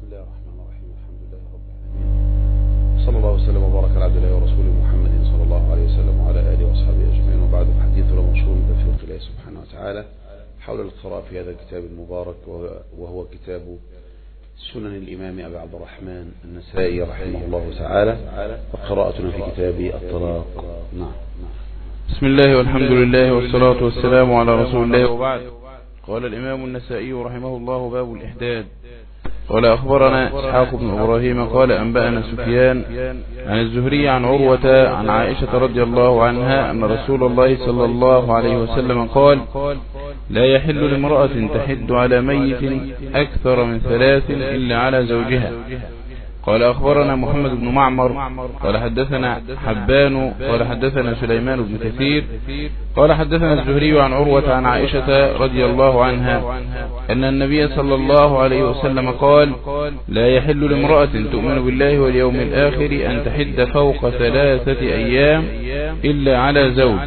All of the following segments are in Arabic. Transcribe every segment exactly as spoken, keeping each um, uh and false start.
الله الرحمن الرحيم. الحمد لله رب العالمين، صلى الله وسلم وبارك على عبد الله ورسوله محمد صلى الله عليه وسلم وعلى اله واصحابه اجمعين، وبعد فحديثنا منشور بتوفيق الله سبحانه وتعالى حول القراءة في هذا الكتاب المبارك، وهو كتاب سنن الإمام أبي عبد الرحمن النسائي رحمه الله تعالى، وقراءتنا في كتاب الطلاق. نعم. بسم الله والحمد لله والصلاة والسلام على رسول الله، وبعد. قال الإمام النسائي رحمه الله: باب الإحداد. قال أخبرنا إسحاق بن إبراهيم قال أنبأنا سفيان عن الزهري عن عروة عن عائشة رضي الله عنها أن رسول الله صلى الله عليه وسلم قال: لا يحل لامرأة تحد على ميت أكثر من ثلاث إلا على زوجها. قال أخبرنا محمد بن معمر قال حدثنا حبان قال حدثنا سليمان بن كثير قال حدثنا الزهري عن عروة عن عائشة رضي الله عنها أن النبي صلى الله عليه وسلم قال: لا يحل لامرأة تؤمن بالله واليوم الآخر أن تحد فوق ثلاثة أيام إلا على زوج.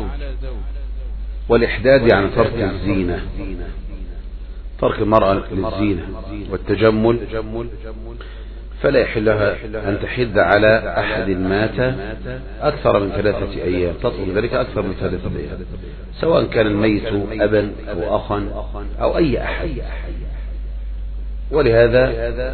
والإحداد يعني ترك الزينة، ترك المرأة للزينة والتجمل، فلا يحل لها أن تحد على أحد مات أكثر من ثلاثة أيام، تطلب ذلك أكثر من ثلاثة أيام، سواء كان الميت أبا أو أخا أو أي أحد. ولهذا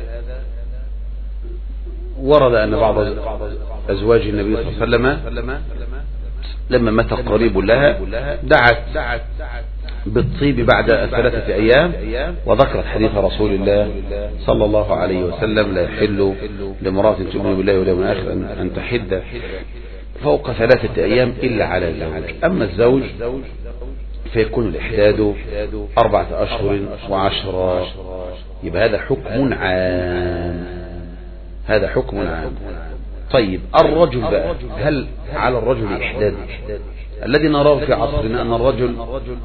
ورد أن بعض أزواج النبي صلى الله عليه وسلم لما مات قريب لها دعت بالطيب بعد ثلاثة أيام، وذكرت حديث رسول الله صلى الله عليه وسلم: لا يحل لامرأة تؤمن بالله واليوم الآخر أن تحد فوق ثلاثة أيام إلا على زوج. أما الزوج فيكون الإحداد أربعة أشهر وعشرة. يبقى هذا حكم عام، هذا حكم عام. طيب الرجل بقى، هل على الرجل إحداد؟ الذي نراه في عصرنا أن الرجل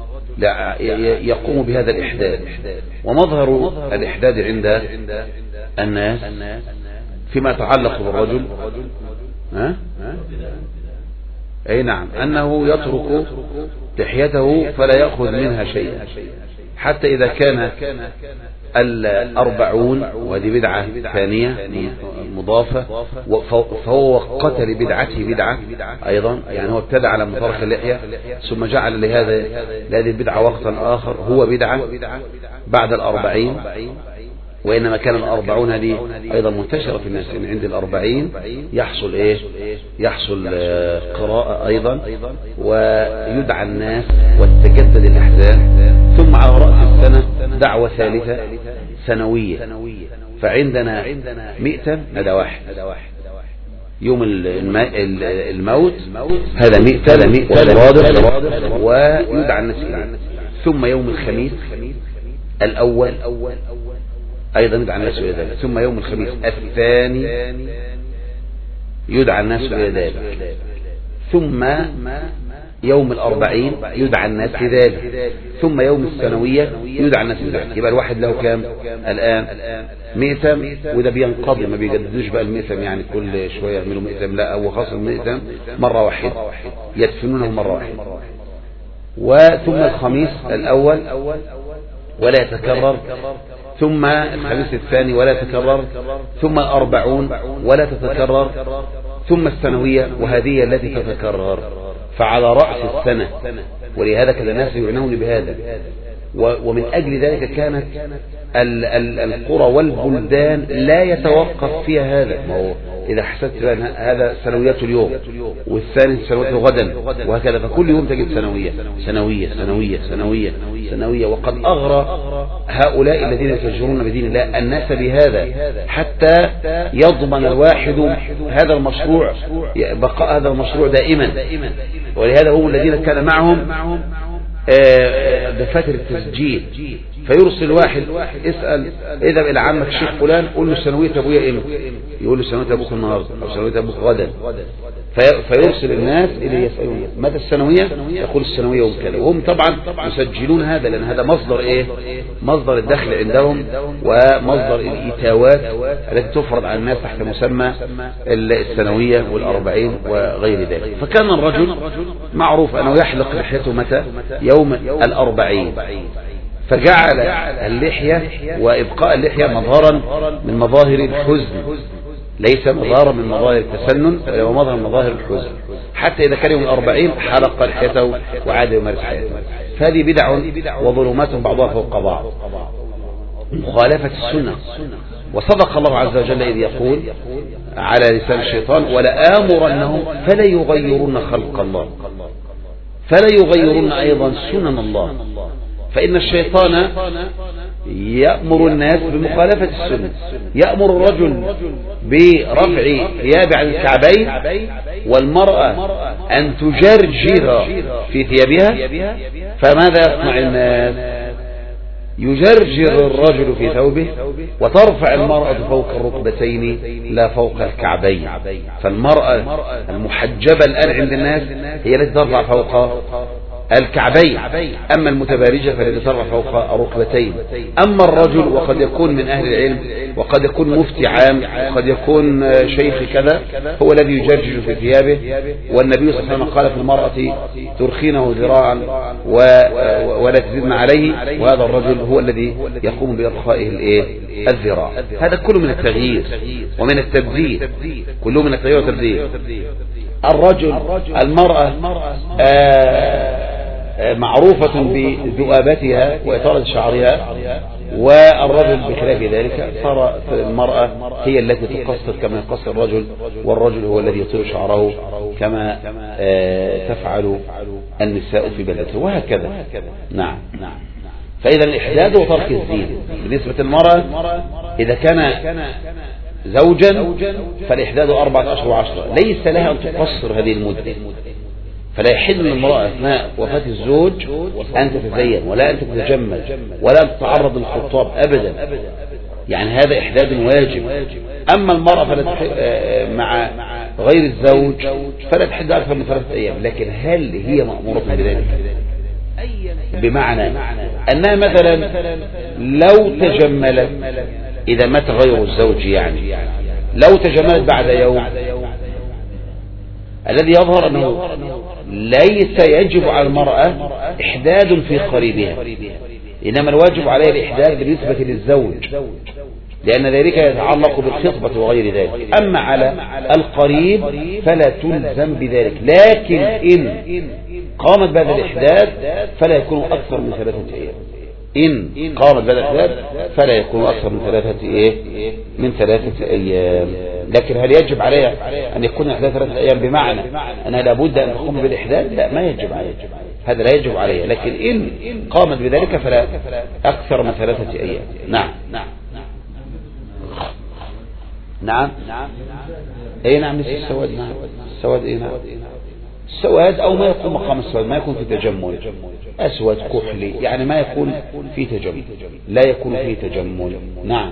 يقوم بهذا الإحداد، ومظهر الإحداد عند الناس فيما يتعلق بالرجل ها؟ أي نعم، أنه يترك لحيته فلا يأخذ منها شيئا، حتى إذا كان الأربعون، وهذه بدعة ثانية مضافة، فهو وقت لبدعته بدعة أيضا، يعني هو ابتدع على مترك اللحية ثم جعل لهذا لهذه البدعة وقتا آخر هو بدعة بعد الأربعين. وإنما كان الأربعون هذه أيضا منتشرة في الناس، إن عند الأربعين يحصل إيه؟ يحصل قراءة أيضا، ويدعى الناس وتجدد الأحزان، ثم على رأس السنة دعوة ثالثة سنوية. فعندنا مئة هذا واحد، يوم الموت هذا مئة والرابع، ويدعى الناس إليه. ثم يوم الخميس الأول أيضا يدعى الناس إلى ذلك. ثم يوم الخميس الثاني يدعى الناس إلى ذلك. ثم يوم الأربعين يدعى الناس لذلك. ثم يوم السنوية يدعى الناس لذلك. يبقى الواحد له كام الآن؟ مئتم، وده بينقضي، ما بيجددوش بقى المئتم يعني كل شوية يعملوا مئتم، لا هو خاص المئتم مرة واحدة، يدفنونه مرة واحدة. وثم الخميس الأول ولا يتكرر، ثم الخميس الثاني ولا يتكرر، ثم الأربعون ولا تتكرر، ثم السنوية وهذه التي تتكرر. فعلى رأس السنة، ولهذا كان الناس يعنون بهذا، ومن أجل ذلك كانت القرى والبلدان لا يتوقف فيها هذا. ما هو إذا حسبت هذا سنويات اليوم والثاني سنويات غدا وهكذا، فكل يوم تجد سنوية سنوية سنوية سنوية سنوية. وقد أغرى هؤلاء الذين يتجرون بدين الله الناس بهذا، حتى يضمن الواحد هذا المشروع، بقاء هذا المشروع دائما. ولهذا هم الذين كان معهم دفاتر التسجيل، فيرسل واحد اسأل اذهب الى عمك الشيخ فلان قول له سنوية ابويا امتى، يقول له سنوية ابوك النهارده او سنوية ابوك غدا، فيرسل الناس الى يسألون متى السنوية، يقول السنوية يوم كذا. وهم طبعا يسجلون هذا، لان هذا مصدر ايه؟ مصدر الدخل عندهم، ومصدر الاتاوات التي تفرض على الناس تحت مسمى السنوية والأربعين وغير ذلك. فكان الرجل معروف انه يحلق لحيته متى؟ يوم الأربعين. فجعل اللحية وإبقاء اللحية مظهرا من مظاهر الحزن، ليس مظهرا من مظاهر التسنن، بل هو مظهر من مظاهر الحزن. حتى إذا كان يوم الأربعين حلق لحيته وعاد يمارس حياته. فهذه بدع وظلمات بعضها فوق بعض، مخالفة السنة. وصدق الله عز وجل إذ يقول على لسان الشيطان: ولآمرنهم فلا يغيرون خلق الله، فلا يغيرون أيضا سنن الله. فإن الشيطان يأمر الناس بمخالفة السنة، يأمر الرجل برفع ثياب عن الكعبين، والمرأة أن تجرجر في ثيابها. فماذا يصنع الناس؟ يجرجر الرجل في ثوبه وترفع المرأة فوق الركبتين لا فوق الكعبين. فالمرأة المحجبة الآن عند الناس هي التي ترفع فوق الكعبين، أما المتبارجة فالتي ترفع فوق الركبتين. أما الرجل وقد يكون من أهل العلم وقد يكون مفتي عام وقد يكون شيخ كذا، هو الذي يجرجر في ثيابه. والنبي صلى الله عليه وسلم قال في المرأة: ترخينه ذراعا ولا تزدن عليه. وهذا الرجل هو الذي يقوم بإرخائه الذراع. هذا كله من التغيير ومن التبذير، كله من التغيير والتبذير. الرجل المرأة آه معروفة بذؤابتها وإطالة شعرها، والرجل بخلاف ذلك صار المرأة هي التي تقصر كما يقصر الرجل، والرجل هو الذي يطيل شعره كما آه تفعل النساء في بلدته، وهكذا. نعم. فإذا الإحداد وترك الزين بالنسبة للمرأة إذا كان زوجا فالإحداد أربعة أشهر وعشرة، ليس لها أن تقصر هذه المدة. فلا يحل للمرأة أثناء وفاة الزوج أن تتزين ولا أن تتجمل ولا أن تتعرض للخطاب أبدا، يعني هذا إحداد واجب. أما المرأة فلا مع غير الزوج فلا تحد أكثر من ثلاثة أيام. لكن هل هي مأمورة بذلك؟ بمعنى أنها مثلا لو تجملت إذا مات غير الزوج، يعني لو تجملت بعد يوم، الذي يظهر أنه ليس يجب على المرأة إحداد في قريبها، إنما الواجب عليها الإحداد بالنسبة للزوج، لأن ذلك يتعلق بالخطبة وغير ذلك. أما على القريب فلا تلزم بذلك، لكن إن قامت بهذا الإحداد فلا يكون أكثر من ثلاثة أيام. إن قامت بهذا الإحداد فلا يكون أكثر من ثلاثة إيه من ثلاثة أيام. لكن هل يجب عليها أن يكون إحداد ثلاثة أيام بمعنى أنها لابد أن تقوم بالإحداد؟ لا، ما يجب عليها، هذا لا يجب عليها. لكن إن قامت بذلك فلا أكثر من ثلاثة أيام. نعم نعم نعم أي نعم مثل السواد. نعم السواد إيه نعم السواد أو ما يكون مقام السواد، ما يكون في تجمل، أسود كحلي، يعني ما يكون في تجمل، لا يكون فيه تجمل. نعم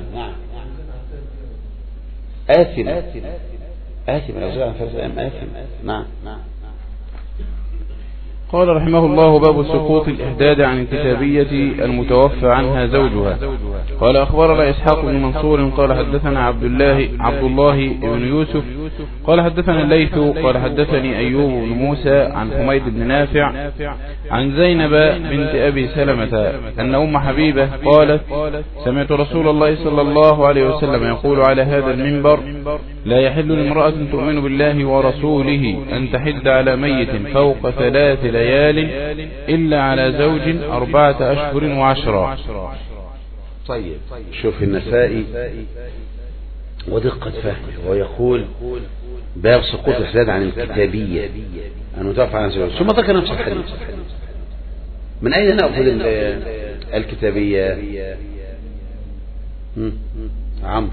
آثم آثم الأزواج آثم. نعم. قال رحمه الله: باب سقوط الإحداد عن الكتابية المتوفى عنها زوجها. قال أخبرنا إسحاق بن منصور قال حدثنا عبد الله عبد الله بن يوسف قال حدثنا الليث قال حدثني أيوب بن موسى عن حميد بن نافع عن زينب بنت أبي سلمة أن أم حبيبة قالت: سمعت رسول الله صلى الله عليه وسلم يقول على هذا المنبر: لا يحل لامرأة تؤمن بالله ورسوله أن تحد على ميت فوق ثلاث ليال إلا على زوج أربعة أشهر وعشرة. طيب، شوف النسائي ودقة فهمه ويقول: باب سقوط الإحداد عن الكتابية المتوفى عن زوجها، ثم ذكر نفس الحديث. من أين نأخذ الكتابية؟ عمرو: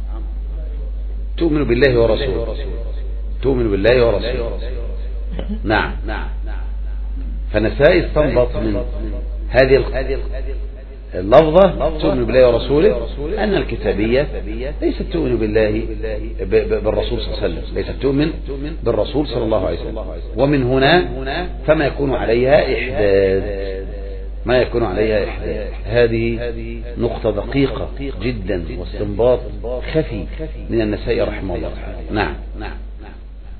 تؤمن بالله ورسوله، تؤمن بالله ورسوله. نعم. فنسائي استنبط من هذه اللفظة تؤمن بالله ورسوله أن الكتابية ليست تؤمن بالله بالرسول صلى الله عليه وسلم، ليست تؤمن بالرسول صلى الله عليه وسلم. ومن هنا فما يكون عليها إحداد، ما يكون عليها إحداد. هذه نقطة دقيقة جدا واستنباط خفي من النسائي رحمه الله تعالى. نعم.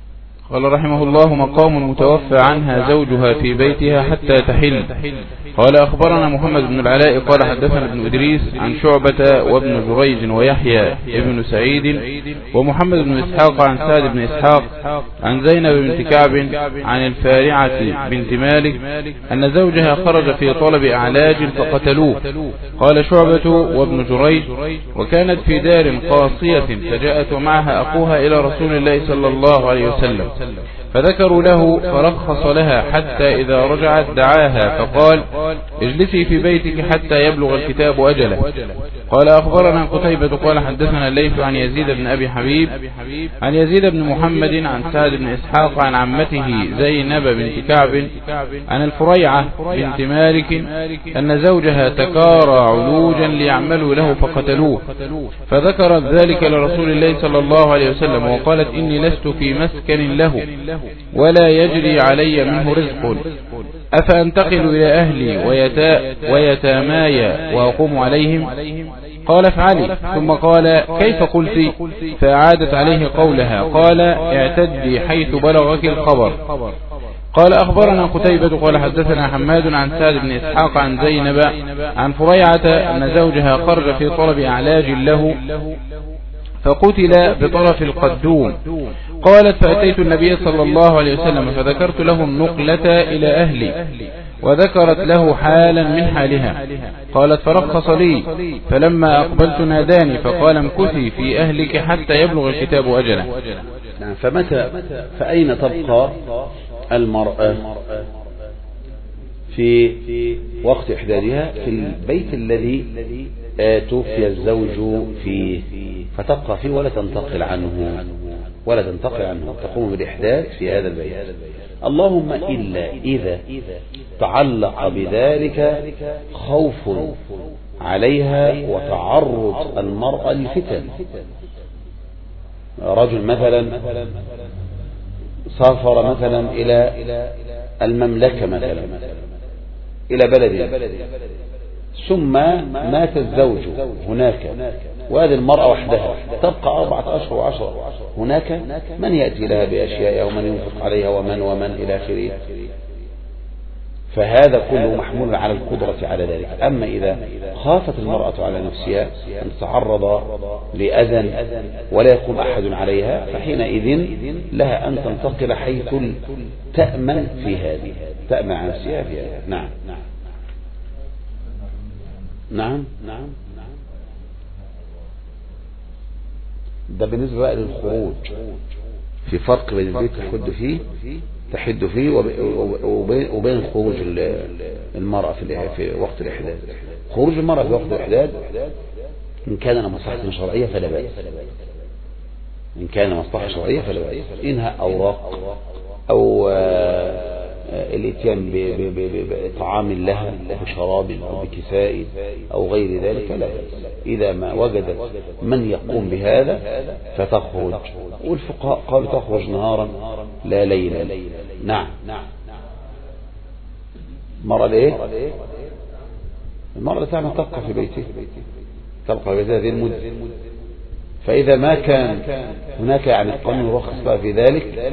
قال رحمه الله: مقام متوفى عنها زوجها في بيتها حتى تحل. قال أخبرنا محمد بن العلاء قال حدثنا ابن إدريس عن شعبة وابن جريج ويحيى ابن سعيد ومحمد بن إسحاق عن سعد بن إسحاق عن زينب بنت كعب عن الفارعة بنت مالك أن زوجها خرج في طلب أعلاج فقتلوه. قال شعبة وابن جريج: وكانت في دار قاصية فجاءت ومعها أخوها إلى رسول الله صلى الله عليه وسلم فذكروا له فرخص لها حتى إذا رجعت دعاها فقال: اجلسي في بيتك حتى يبلغ الكتاب أجله. قال أخبرنا قتيبة قال حدثنا الليث عن يزيد بن أبي حبيب عن يزيد بن محمد عن سعد بن إسحاق عن عمته زينب بنت كعب عن الفريعة بنت مالك أن زوجها تكارى علوجا ليعملوا له فقتلوه، فذكرت ذلك لرسول الله صلى الله عليه وسلم وقالت: إني لست في مسكن له ولا يجري علي منه رزق، أفأنتقل إلى أهلي ويتا ويتاماي وأقوم عليهم؟ قال: افعلي. ثم قال: كيف قلت؟ فأعادت عليه قولها. قال: اعتدي حيث بلغك الخبر. قال أخبرنا قتيبة قال حدثنا حماد عن سعد بن إسحاق عن زينب عن فريعة أن زوجها خرج في طلب أعلاج له فقتل بطرف القدوم. قالت: فأتيت النبي صلى الله عليه وسلم فذكرت له النقلة إلى أهلي وذكرت له حالا من حالها. قالت: فرخص لي، فلما أقبلت ناداني فقال: امكثي في أهلك حتى يبلغ الكتاب أجله. فمتى فأين تبقى المرأة في وقت إحدادها؟ في البيت الذي توفي الزوج فيه، فتبقى فيه ولا تنتقل عنه ولا تنتقل عنه تقوم بالإحداث في هذا البيت. اللهم إلا إذا تعلق بذلك خوف عليها وتعرض المرأة للفتن. رجل مثلا سافر مثلا إلى المملكة مثلا إلى بلد ثم مات الزوج هناك وهذه المرأة وحدها تبقى أربعة أشهر وعشرة هناك، من يأتي لها بأشياء ومن ينفق عليها ومن ومن إلى آخره، فهذا كله محمول على القدرة على ذلك. أما إذا خافت المرأة على نفسها أن تتعرض لأذى ولا يقوم أحد عليها فحينئذ لها أن تنتقل حيث تأمن في هذه تأمن على نفسها في هذه. نعم نعم نعم ده بالنسبة بقى للخروج. في فرق بين البيت تحد فيه تحد فيه وبين خروج المرأة في وقت الإحداد. خروج المرأة في وقت الإحداد إن كان مصلحة شرعية فلا بأس، إن كان مصلحة شرعية فلا بأس، إنها أوراق أو الاتيان بطعام لها بشراب أو بكساء أو غير ذلك لا بأس. إذا ما وجدت من يقوم بهذا فتخرج، والفقهاء قالوا تخرج نهارا لا ليلا. نعم المرأة ليه؟ المرأة تعمل تبقى في بيته تبقى في بيته هذه المدة. فإذا ما كان هناك يعني القانون يرخص لها في ذلك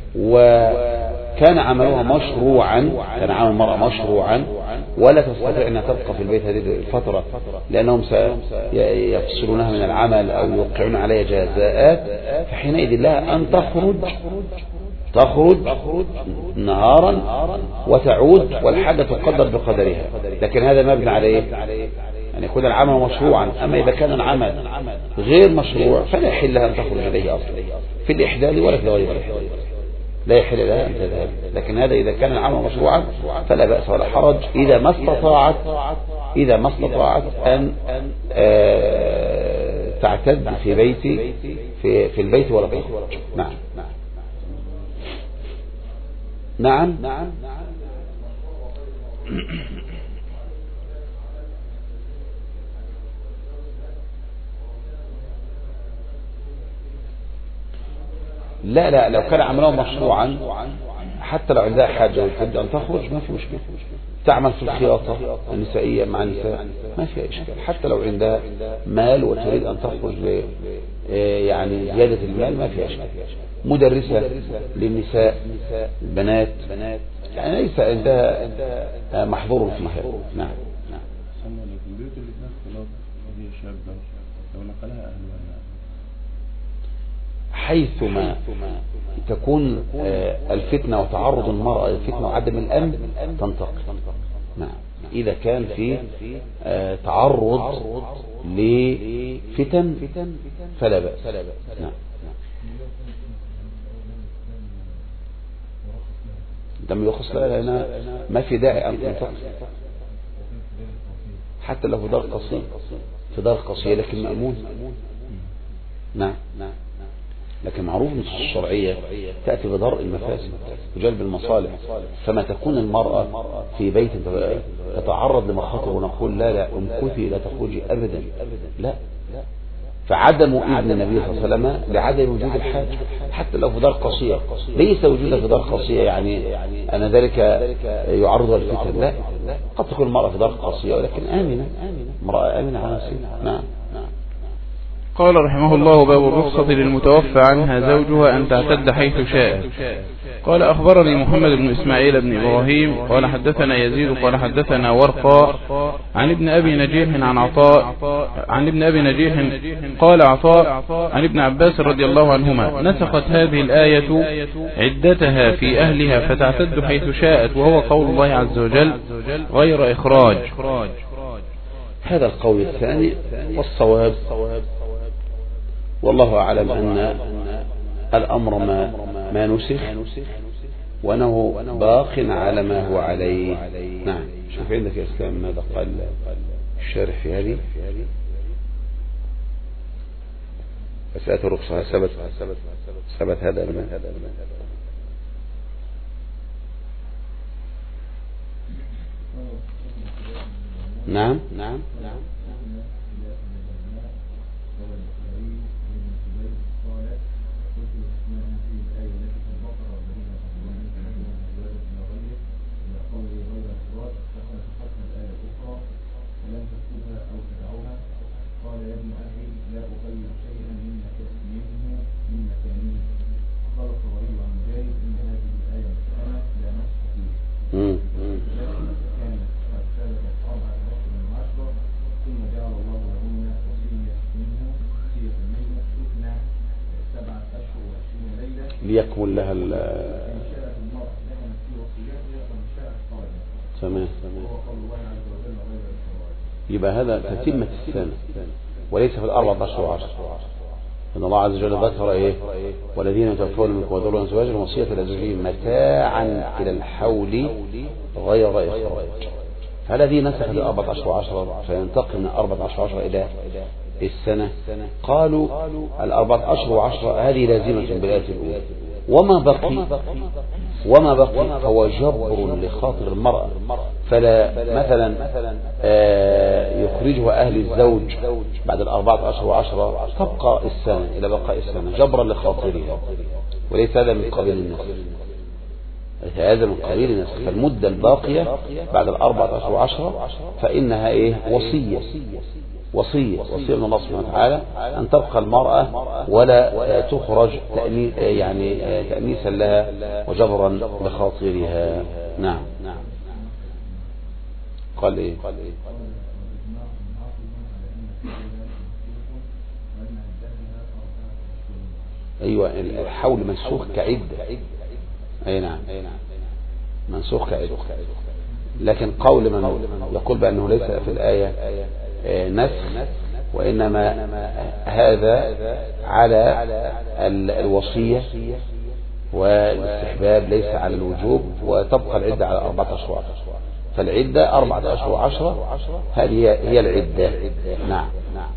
وكان عملها مشروعا، كان عمل المرأة مشروعا ولا تستطيع أنها تبقى في البيت هذه الفترة لأنهم سيفصلونها من العمل أو يوقعون عليها جزاءات، فحينئذ لها أن تخرج تخرج نهارا وتعود والحاجة تقدر بقدرها. لكن هذا مبني عليه يعني يكون العمل مشروعا. أما إذا كان العمل غير مشروع فلا يحل لها أن تخرج إليه أصلا في الإحداد ولا في غير الإحداد، لا يحل لها أن تذهب. لكن هذا إذا كان العمل مشروعا فلا بأس ولا حرج إذا ما استطاعت إذا ما استطاعت أن تعتد في بيتي في في البيت ولا تخرج. نعم نعم نعم لا لا لو كان عمله مشروعا حتى لو عندها حاجة وتبدأ أن تخرج ما في مشكلة. تعمل في الخياطة النسائية مع النساء ما فيها إشكال. حتى لو عندها مال وتريد أن تخرج ل يعني زيادة المال ما فيها إشكال. مدرسة للنساء البنات يعني ليس عندها محظور فيها. نعم. حيثما تكون الفتنة وتعرض المرأة للفتنة وعدم الأمن تنتقل. نعم. إذا كان في تعرض لفتن فلا بأس. نعم. لم يخص لها لأنها ما في داعي أن تنتقل حتى لو في دار قصير في دار قصير لكن مأمون. نعم. لكن معروف ان الشرعية تأتي بدرء المفاسد وجلب المصالح. فما تكون المرأة في بيت تتعرض لمخاطر ونقول لا لا امكثي لا تخرجي أبدا لا. فعدم إذن النبي صلى الله عليه وسلم لعدم وجود الحاجة حتى لو في دار قصية. ليس وجودها في دار قصية يعني أن ذلك يعرضها للفتن لا. قد تكون المرأة في دار قصية ولكن آمنة امرأة آمنة على نفسها. نعم. قال رحمه الله باب الرخصة للمتوفى عنها زوجها أن تعتد حيث شاءت. قال أخبرني محمد بن إسماعيل بن إبراهيم قال حدثنا يزيد قال حدثنا ورقاء عن ابن أبي نجيح عن عطاء عن ابن أبي نجيح قال عطاء عن ابن عباس رضي الله عنهما نسخت هذه الآية عدتها في أهلها فتعتد حيث شاءت وهو قول الله عز وجل غير إخراج. هذا القول الثاني والصواب والله أعلم أن الأمر ما, ما نسخ وأنه باق على ما هو عليه. نعم. شوف عندك يا إسلام ماذا قال الشارح في هذه مسألة الرخصة. ثبت ثبت هذا الماء. نعم. نعم. ليكمل لها تمام. يبقى هذا تتمة السنة وليس في الأربعة عشر وعشر. إن الله عز وجل ذكر إيه والذين يتوفون منكم ويذرون أزواجا وصية لأزواجهم متاعا إلى الحول غير إخراج. فالذي نسخ الأربعة عشر وعشرة فينتقل من أربعة عشر وعشرة إلى السنة. قالوا الأربعة عشر وعشرة هذه لازمة بالآية الأولى وما بقي وما بقي فهو جبر لخاطر المرأة. فلا مثلا يخرجها أهل الزوج بعد الأربعة عشر وعشرة تبقى السنة إلى بقاء السنة جبرا لخاطرها وليس هذا من قبيل النسخ. هذا من قبيل النسخ. فالمدة الباقية بعد الأربعة عشر وعشرة فإنها إيه وصية وصية وصية من الله سبحانه وتعالى أن تبقى المرأة ولا تخرج تأني يعني تأنيسا لها وجبرا لخاطرها. نعم. قال إيه أيوة الحول منسوخ كعدة. أي نعم منسوخ كعدة. لكن قول من يقول بأنه ليس في الآية نسخ وإنما هذا على الوصية والاستحباب ليس على الوجوب وتبقى العدة على أربعة أشهر. فالعدة أربعة أشهر وعشرة هذه هي العدة. نعم.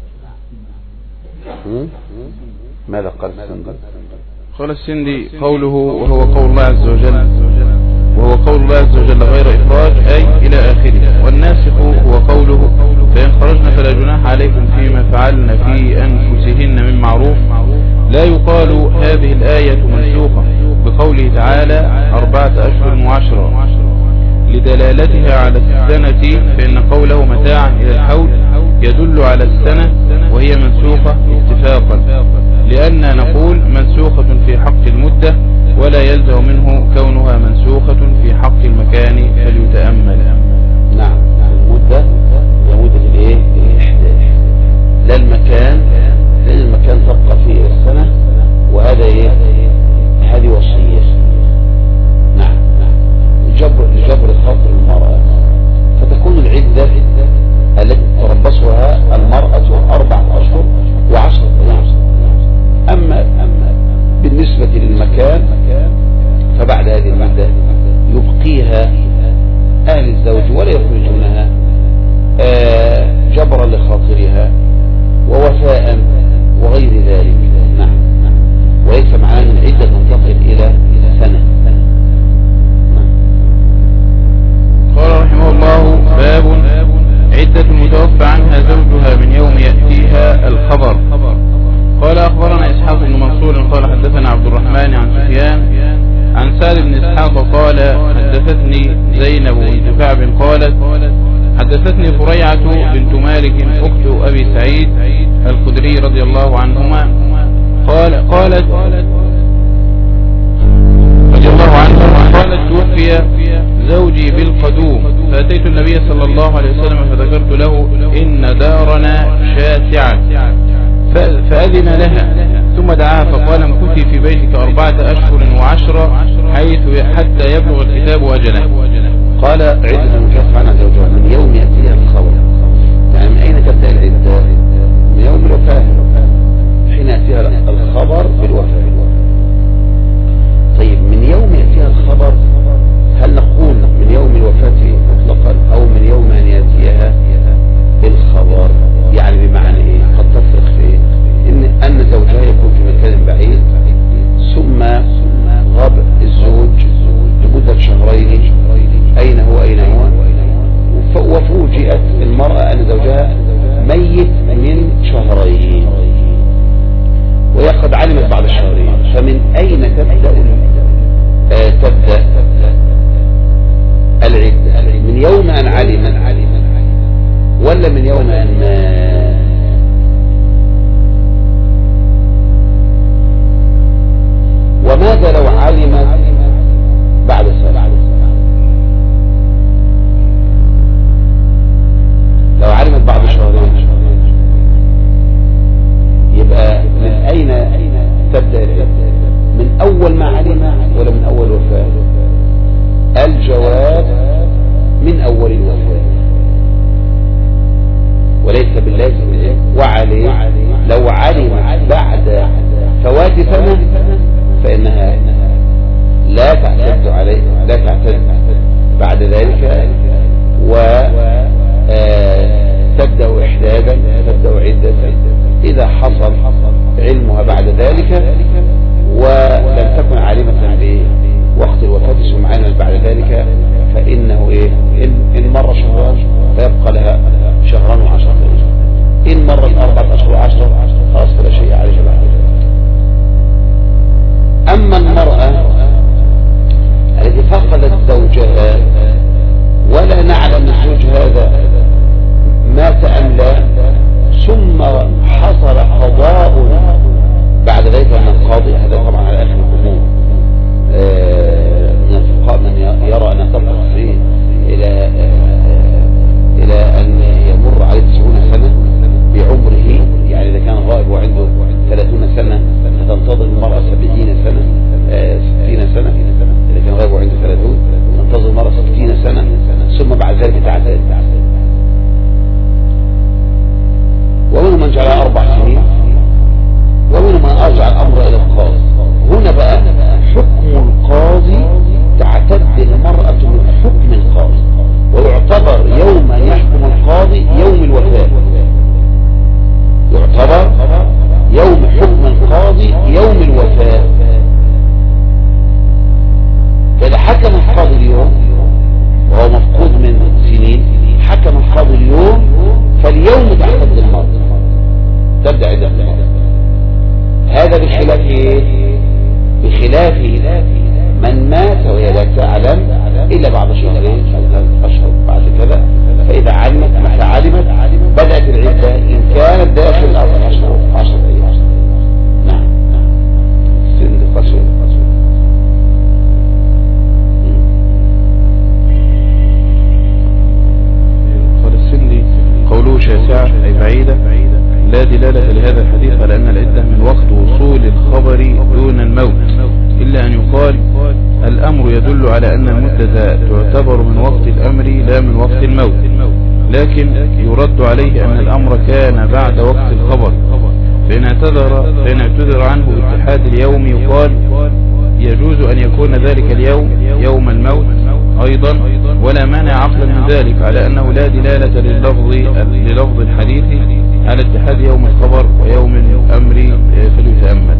ماذا قال السندي؟ قال السندي قوله وهو قول الله عز وجل وهو قول الله عز وجل غير إخراج أي إلى آخره. والناسخ هو قوله فإن خرجنا فلا جناح عليكم فيما فعلن في أنفسهن من معروف. لا يقال هذه الآية منسوخة قوله تعالى أربعة أشهر وعشرة لدلالتها على السنة، فإن قوله متاعا إلى الحول يدل على السنة وهي منسوخة اتفاقا، لأننا نقول منسوخة في حق المدة ولا يلزم منه كونها منسوخة في حق المكان، فليتأمل. نعم، المدة هي مدة الايه؟ الإحداث، لا المكان، لأن المكان تبقى فيه السنة، وهذا ايه؟ هذه وصية. نعم، لجبر لجبر خاطر المرأة، فتكون العدة التي تربصها المرأة أربعة أشهر وعشرة أيام. أما بالنسبة للمكان فبعد هذه المدة يبقيها أهل الزوج ولا يخرجونها جبرا لخاطرها ووفاء وغير ذلك. نعم، وليس معناه أن العدة تنتقل إلى سنة. قال رحمه الله: باب عدة المتوفى عنها زوجها من يوم يأتيها الخبر. قال أخبرنا إسحاق بن منصور قال حدثنا عبد الرحمن عن سفيان عن سعد بن إسحاق قال حدثتني زينب بنت كعب قالت حدثتني فريعة بنت مالك أخت أبي سعيد الخدري رضي الله عنهما قال قالت رضي الله عنه قالت توفي زوجي بالقدوم، فأتيت النبي صلى الله عليه وسلم فذكرت له إن دارنا شاسعة فأذن لها، ثم دعاها فقال امكثي في بيتك أربعة أشهر وعشرة حيث حتى يبلغ الكتاب أجله. قال عدة المتوفى عنها زوجها من يوم يأتيها الخبر، يعني من أين تبدأ العدة؟ من يوم الوفاة، حين يأتيها الخبر بالوفاة. طيب من يوم يأتيها الخبر، هل نقول من يوم الوفاة مطلقا أو من يوم أن يأتيها الخبر؟ يعني بمعنى إيه؟ قد تفرق في إيه؟ إن أن زوجها يكون في مكان بعيد ثم غاب الزوج لمدة شهرين، أين هو أين هو، وفوجئت المرأة أن زوجها ميت من شهرين وهي قد علمت بعد شهرين، فمن أين تبدأ آه تبدأ العدة؟ من يوم أن علمت ولا من يوم أن مات؟ وماذا لو علمت بعد سنة؟ لو علمت بعد شهرين يبقى من أين تبدأ العدة؟ من أول ما علم ولا من أول وفاة؟ الجواب من أول الوفاة، وليس باللازم. وعليه لو علم بعد فوات سنة فإنها لا تعتد عليه، لا تعتد بعد ذلك، وتبدأ إحدادا، تبدأ عدة إذا حصل علمها بعد ذلك ولم تكن عالمة بوقت الوفاة ثم علمت بعد ذلك، فإنه إيه؟ إن, إن مر شهران فيبقى لها شهران وعشرة، إن مر الأربعة أشهر وعشرة خلاص فلا شيء عليه بعد ذلك. أما المرأة التي فقدت زوجها ولا نعلم الزوج هذا مات أم لا، بعيدة لا دلالة لهذا الحديث على أن العدة من وقت وصول الخبر دون الموت، إلا أن يقال الأمر يدل على أن المدة تعتبر من وقت الأمر لا من وقت الموت، لكن يرد عليه أن الأمر كان بعد وقت الخبر، فإن اعتذر, فإن اعتذر عنه باتحاد اليوم يقال يجوز أن يكون ذلك اليوم يوم الموت أيضا، ولا مانع عقلا من ذلك على أنه لا دلالة لللفظ, للفظ الحديث على اتحاد يوم الخبر ويوم الأمر فليتأمل.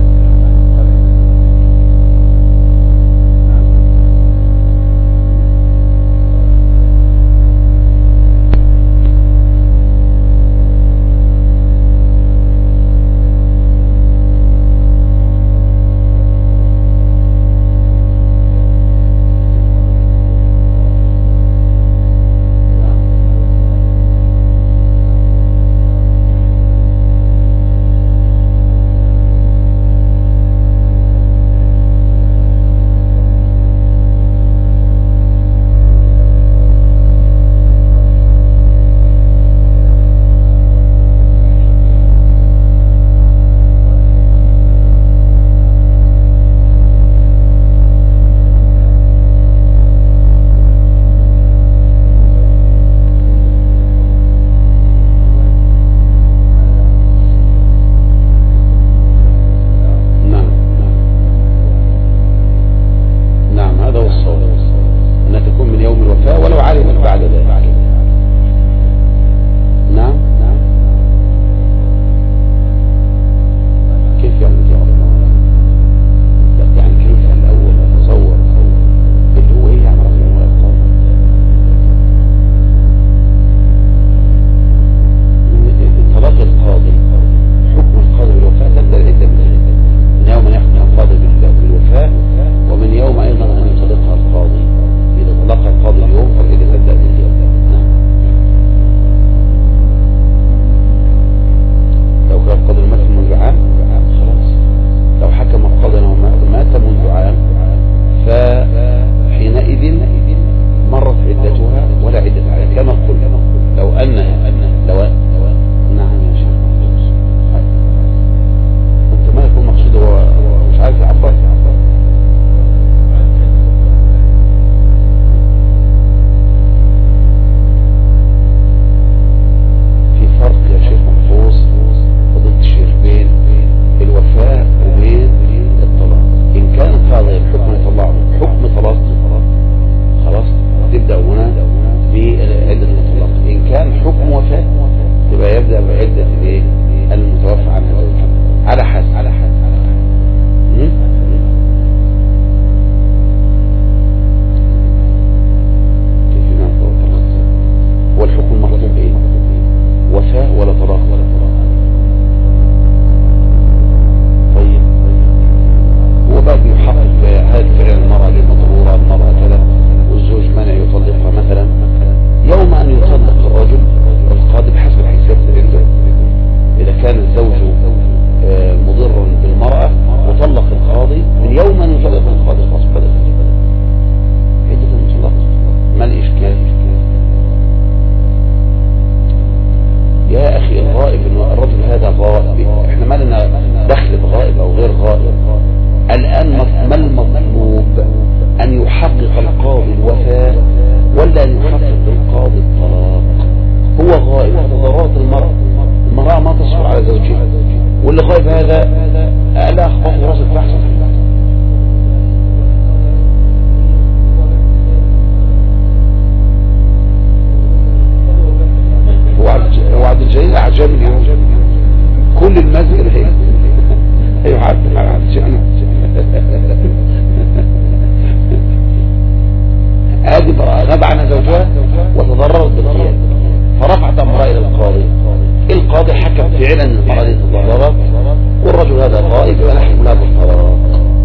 غاب عنها زوجها وتضررت بالقيام فرفعت امرها الى القاضي. القاضي حكم فعلا ان المرأة دي تضررت والرجل هذا غائب ونحكم لها بالطلاق.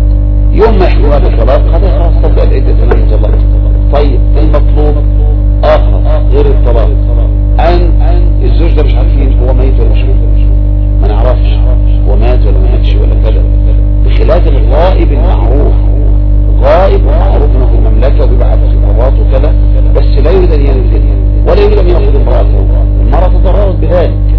يوم ما يحكم لها بالطلاق هذا خلاص تبدا العده تمام طلاق. طيب المطلوب اخر غير الطلاق ان الزوج ده مش عارفين هو ميت ولا مش ميت، ما نعرفش هو مات ولا ما ماتش ولا كذا، بخلاف الغائب المعروف. غائب ومعروف انه في المملكه وبيبعت خطابات وكذا، بس لا يريد ان ينزل ولا يريد ان ياخذ امراته. المراه تضررت بذلك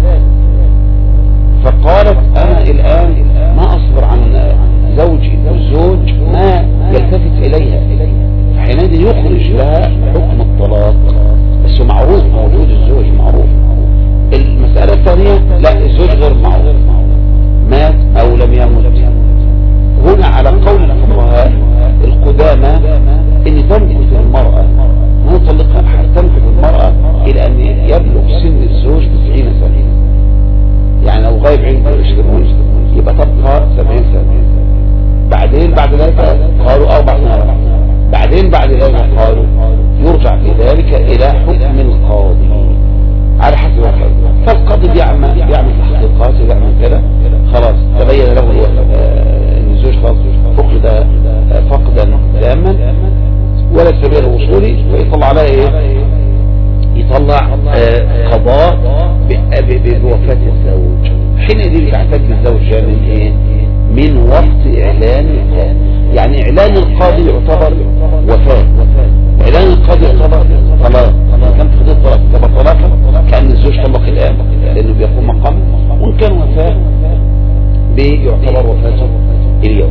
بعدين بعد ذلك قالوا أربع سنوات، بعدين بعد ذلك قالوا يرجع في ذلك إلى حكم القاضي على حسب الحكم. فالقاضي بيعمل بيعمل تحقيقات ويعمل كذا، خلاص تبين له ان الزوج خلاص فقد فقدا تاما ولا سبيل وصولي، فيطلع عليه ايه؟ يطلع قضاء بوفاة الزوج. حينئذ تعتد الزوجة من ايه؟ من وقت اعلان القاضي. يعني اعلان القاضي يعتبر وفاة، اعلان القاضي يعتبر طلاق. كان تخذ الطلاق يعتبر طلاقا كأن الزوج طلق الآن لأنه بيقوم مقام، وإن كان وفاة بيعتبر وفاته اليوم.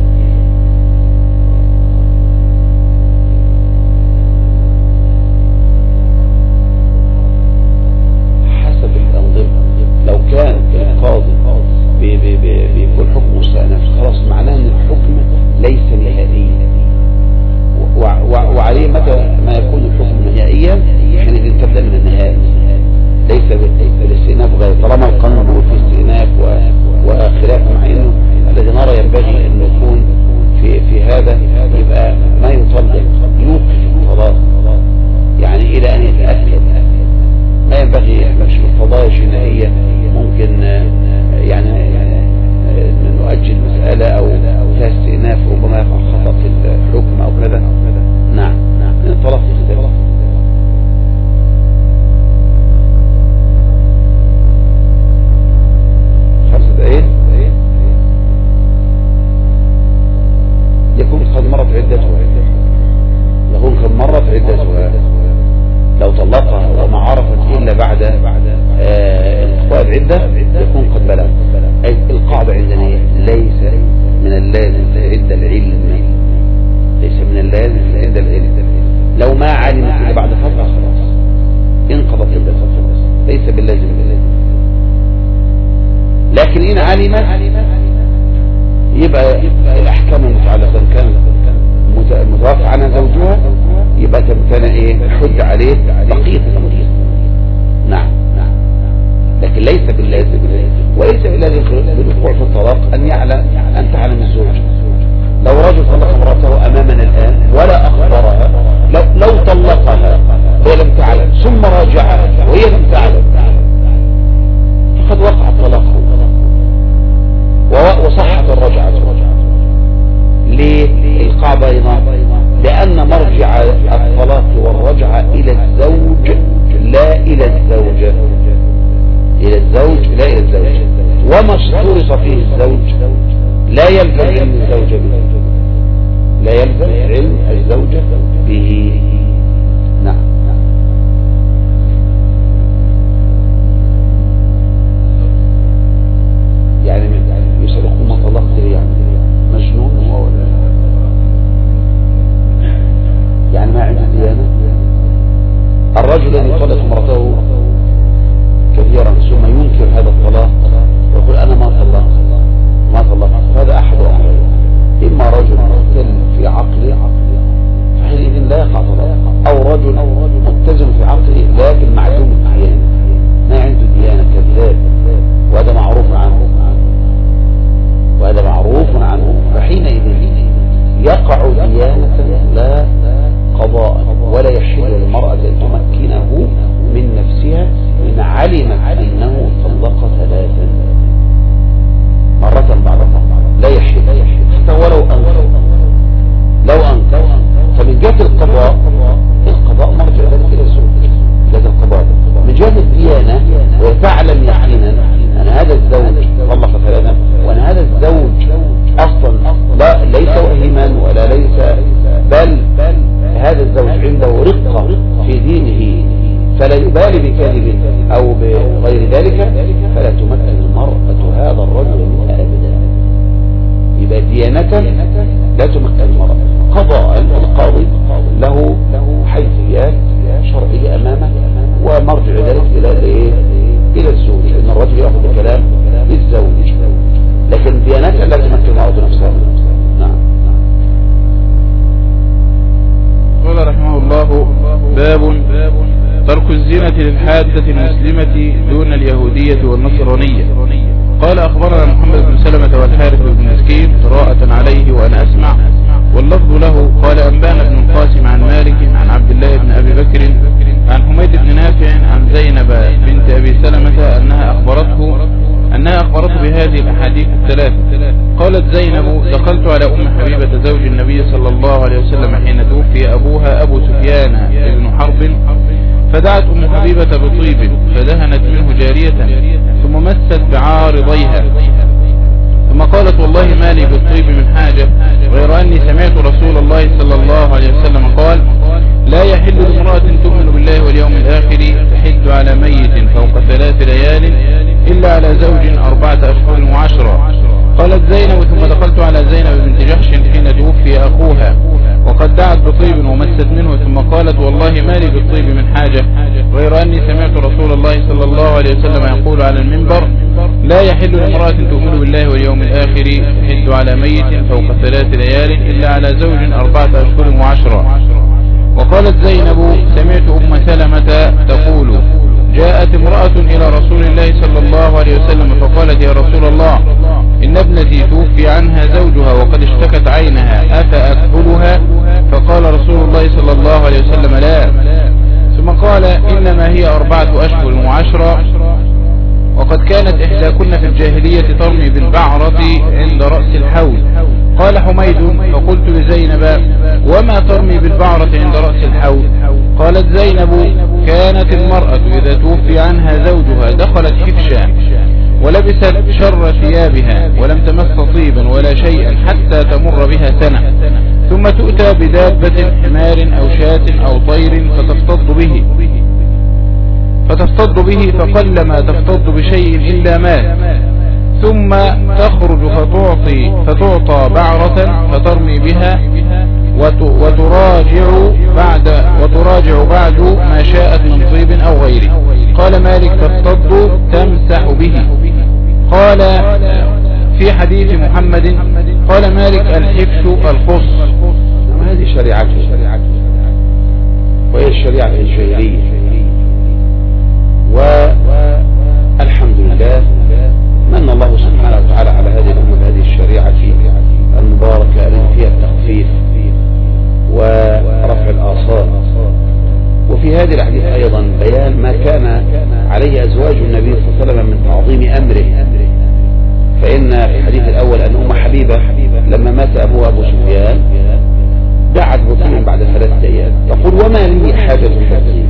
حسب الأنظمة، لو كان القاضي بيكون حكم مستأنف خلاص معناه أن الحكم ليس نهائيا، وعليه متى ما يكون الحكم نهائيا حينئذ تبدأ من النهاية، ليس بالاستئناف غير. طالما القانون بيقول في استئناف وخلاف، مع انه الذي نرى ينبغي ان يكون في في هذا يبقى ما يطلق يوقف الطلاق يعني الى ان يتأكد. ما ينبغي مش القضايا الجنائية ممكن يعني نؤجل مسألة او فيها استئناف ربما يقع خطأ في الحكم او كذا. نعم نعم الطلاق يختلف. خمسة دقائق يكون قد مرت عدتها، يكون قد مرت عدتها. لو طلقها وما عرفت إلا بعد انقضاء العدة يكون قد بلغ. القاعدة عندنا ليس من اللازم في العدة العلم، ليس من اللازم في العدة العلم. لو ما علمت إلا بعد فترة خلاص انقضت عدة خلاص، ليس باللازم باللازم. لكن إن علمت يبقى الأحكام المتعلقة كان متوفى عنها زوجها يبقى تمتنع ايه؟ حد عليه بقية الأمر. نعم نعم. لكن ليس باللازم وليس باللازم بالوقوع في الطلاق أن يعلم أن تعلم الزوج. لو رجل طلق امرأته أمامنا الآن ولا أخبرها، لو, لو طلقها وهي لم تعلم ثم راجعها وهي لم تعلم فقد وقع الطلاق وصحت الرجعة. ليه؟ القاعدة أيضا لأن مرجع الطلاق والرجعة إلى الزوج لا إلى الزوجة، إلى الزوج لا إلى الزوجة. وما اشترط فيه الزوج لا يلزم علم الزوجة به، لا يلزم علم الزوجة به. نعم. يعني يسألكم ما طلقت ليه؟ يعني مجنون هو ولا يعني ما عنده ديانة؟ الرجل الذي طلق امرأته كثيرا ثم ينكر هذا الطلاق ويقول أنا ما طلقت ما طلقت، هذا أحد أمرين: إما رجل مختل في عقله فحينئذ لا يقع طلاق، أو رجل متزن في عقله لكن معدوم الديانة، ما عنده ديانة، كذاب، وهذا معروف عنه وهذا معروف عنه فحينئذ يقع ديانة لا قضاء، ولا يحل للمرأة أن تمكنه من نفسها إن علمت أنه طلق ثلاثا مرة بعد مرة، لا يحل حتى ولو أنكر لو أنكر. فمن جهة القضاء القضاء مرجع ذلك إلى الزوج، جهة القضاء. من جهة الديانة وتعلم يقينا أن هذا الزوج طلق ثلاثا وأن هذا الزوج أصلا لا ليس وهما ولا ليس، بل هذا الزوج عنده رقة في دينه فلا يبالي بكذب أو بغير ذلك، فلا تمكن المرأة هذا الرجل منها أبدا. يبقى ديانة لا تمكن المرأة. قضاء القاضي له حيثيات شرعية أمامه ومرجع ذلك إلى إلى الزوج، إن الرجل يأخذ الكلام للزوج، لكن ديانة لا تمكن المرأة نفسها. نعم. قال رحمه الله: باب ترك الزينة للحادة المسلمة دون اليهودية والنصرانية. قال أخبرنا محمد بن سلمة والحارث بن مسكين قراءة عليه وأنا وأنا أسمع. واللفظ له قال أنبانا ابن القاسم عن مالك عن عبد الله بن أبي بكر عن حميد بن نافع عن زينب بنت أبي سلمة أنها أخبرته أنها أخبرته بهذه الأحاديث الثلاثة. قالت زينب: دخلت على أم حبيبة زوج النبي صلى الله عليه وسلم حين توفي أبوها أبو سفيان بن حرب، فدعت أم حبيبة بطيب فدهنت منه جارية ثم مست بعارضيها، ثم قالت: والله ما لي بالطيب من حاجة غير أني سمعت رسول الله صلى الله عليه وسلم قال: لا يحل لامرأة تؤمن بالله واليوم الآخر تحد على ميت فوق ثلاث ليال إلا على زوج أربعة أشهر وعشرة. قالت زينب: ثم دخلت على زينب بنت جحش حين توفي أخوها وقد دعت بطيب ومست منه، ثم قالت: والله ما لي بالطيب من حاجة غير أني سمعت رسول الله صلى الله عليه وسلم يقول على المنبر: لا يحل لامرأة تؤمن بالله واليوم الآخر تحد على ميت فوق ثلاث ليال إلا على زوج أربعة أشهر وعشرة. وقالت زينب: سمعت أم سلمة تقول: جاءت امرأة إلى رسول الله صلى الله عليه وسلم فقالت: يا رسول الله، إن ابنتي توفي عنها زوجها وقد اشتكت عينها، أفأكحلها؟ فقال رسول الله صلى الله عليه وسلم: لا. ثم قال: إنما هي أربعة أشهر وعشرة، وقد كانت إحداكن في الجاهلية ترمي بالبعرة عند رأس الحول. قال حميد: فقلت لزينب: وما ترمي بالبعرة عند رأس الحول؟ قالت زينب: كانت المرأة إذا توفي عنها زوجها دخلت حفشا ولبست شر ثيابها ولم تمس طيبا ولا شيئا حتى تمر بها سنة، ثم تؤتى بدابة حمار أو شاة أو طير فتفتض به فتفتض به فقلما تفتض بشيء إلا مات، ثم تخرج فتعطي فتعطى بعرة فترمي بها وتراجع بعد وتراجع بعد ما شاءت من طيب أو غيره. قال مالك: تفتض تمسح به. قال في حديث محمد قال مالك: الحفش القص. هذه شريعته وهي الشريعة الجاهلية، والحمد لله من الله سبحانه وتعالى على هذه الأمة بهذه الشريعة المباركة التي فيها التخفيف ورفع الآثار. وفي هذه الحديث أيضا بيان ما كان عليه أزواج النبي صلى الله عليه وسلم من تعظيم أمره. فإن في الحديث الأول أن أم حبيبة لما مات أبوها أبو سفيان دعت بطيب بعد ثلاثة أيام تقول: وما لي حاجة بالطيب،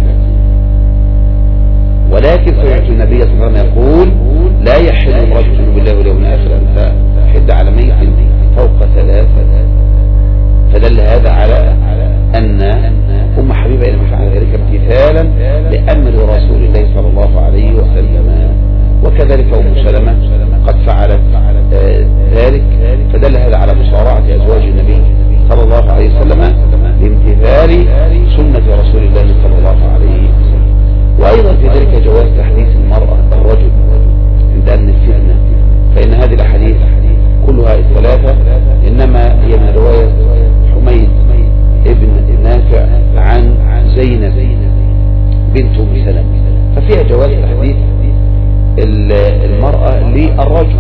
ولكن سمعت النبي صلى الله عليه وسلم يقول: لا يحل امرأة تؤمن بالله واليوم الآخر أن تحد على ميت فوق ثلاثة. فدل هذا على أن أم حبيبة إنما فعل ذلك امتثالا لأمر رسول الله صلى الله عليه وسلم، وكذلك أم سلمة قد فعلت ذلك. فدل هذا على مصارعة أزواج النبي صلى الله عليه وسلم بامتثال سنة رسول الله صلى الله عليه وسلم. وأيضا في ذلك جواز تحديث المرأة الرجل عند أمن الفتنة، فإن هذه الأحاديث كلها الثلاثة إنما هي من رواية حميد ابن نافع عن زينب بنت أم سلمة، ففيها جواز تحديث المرأة للرجل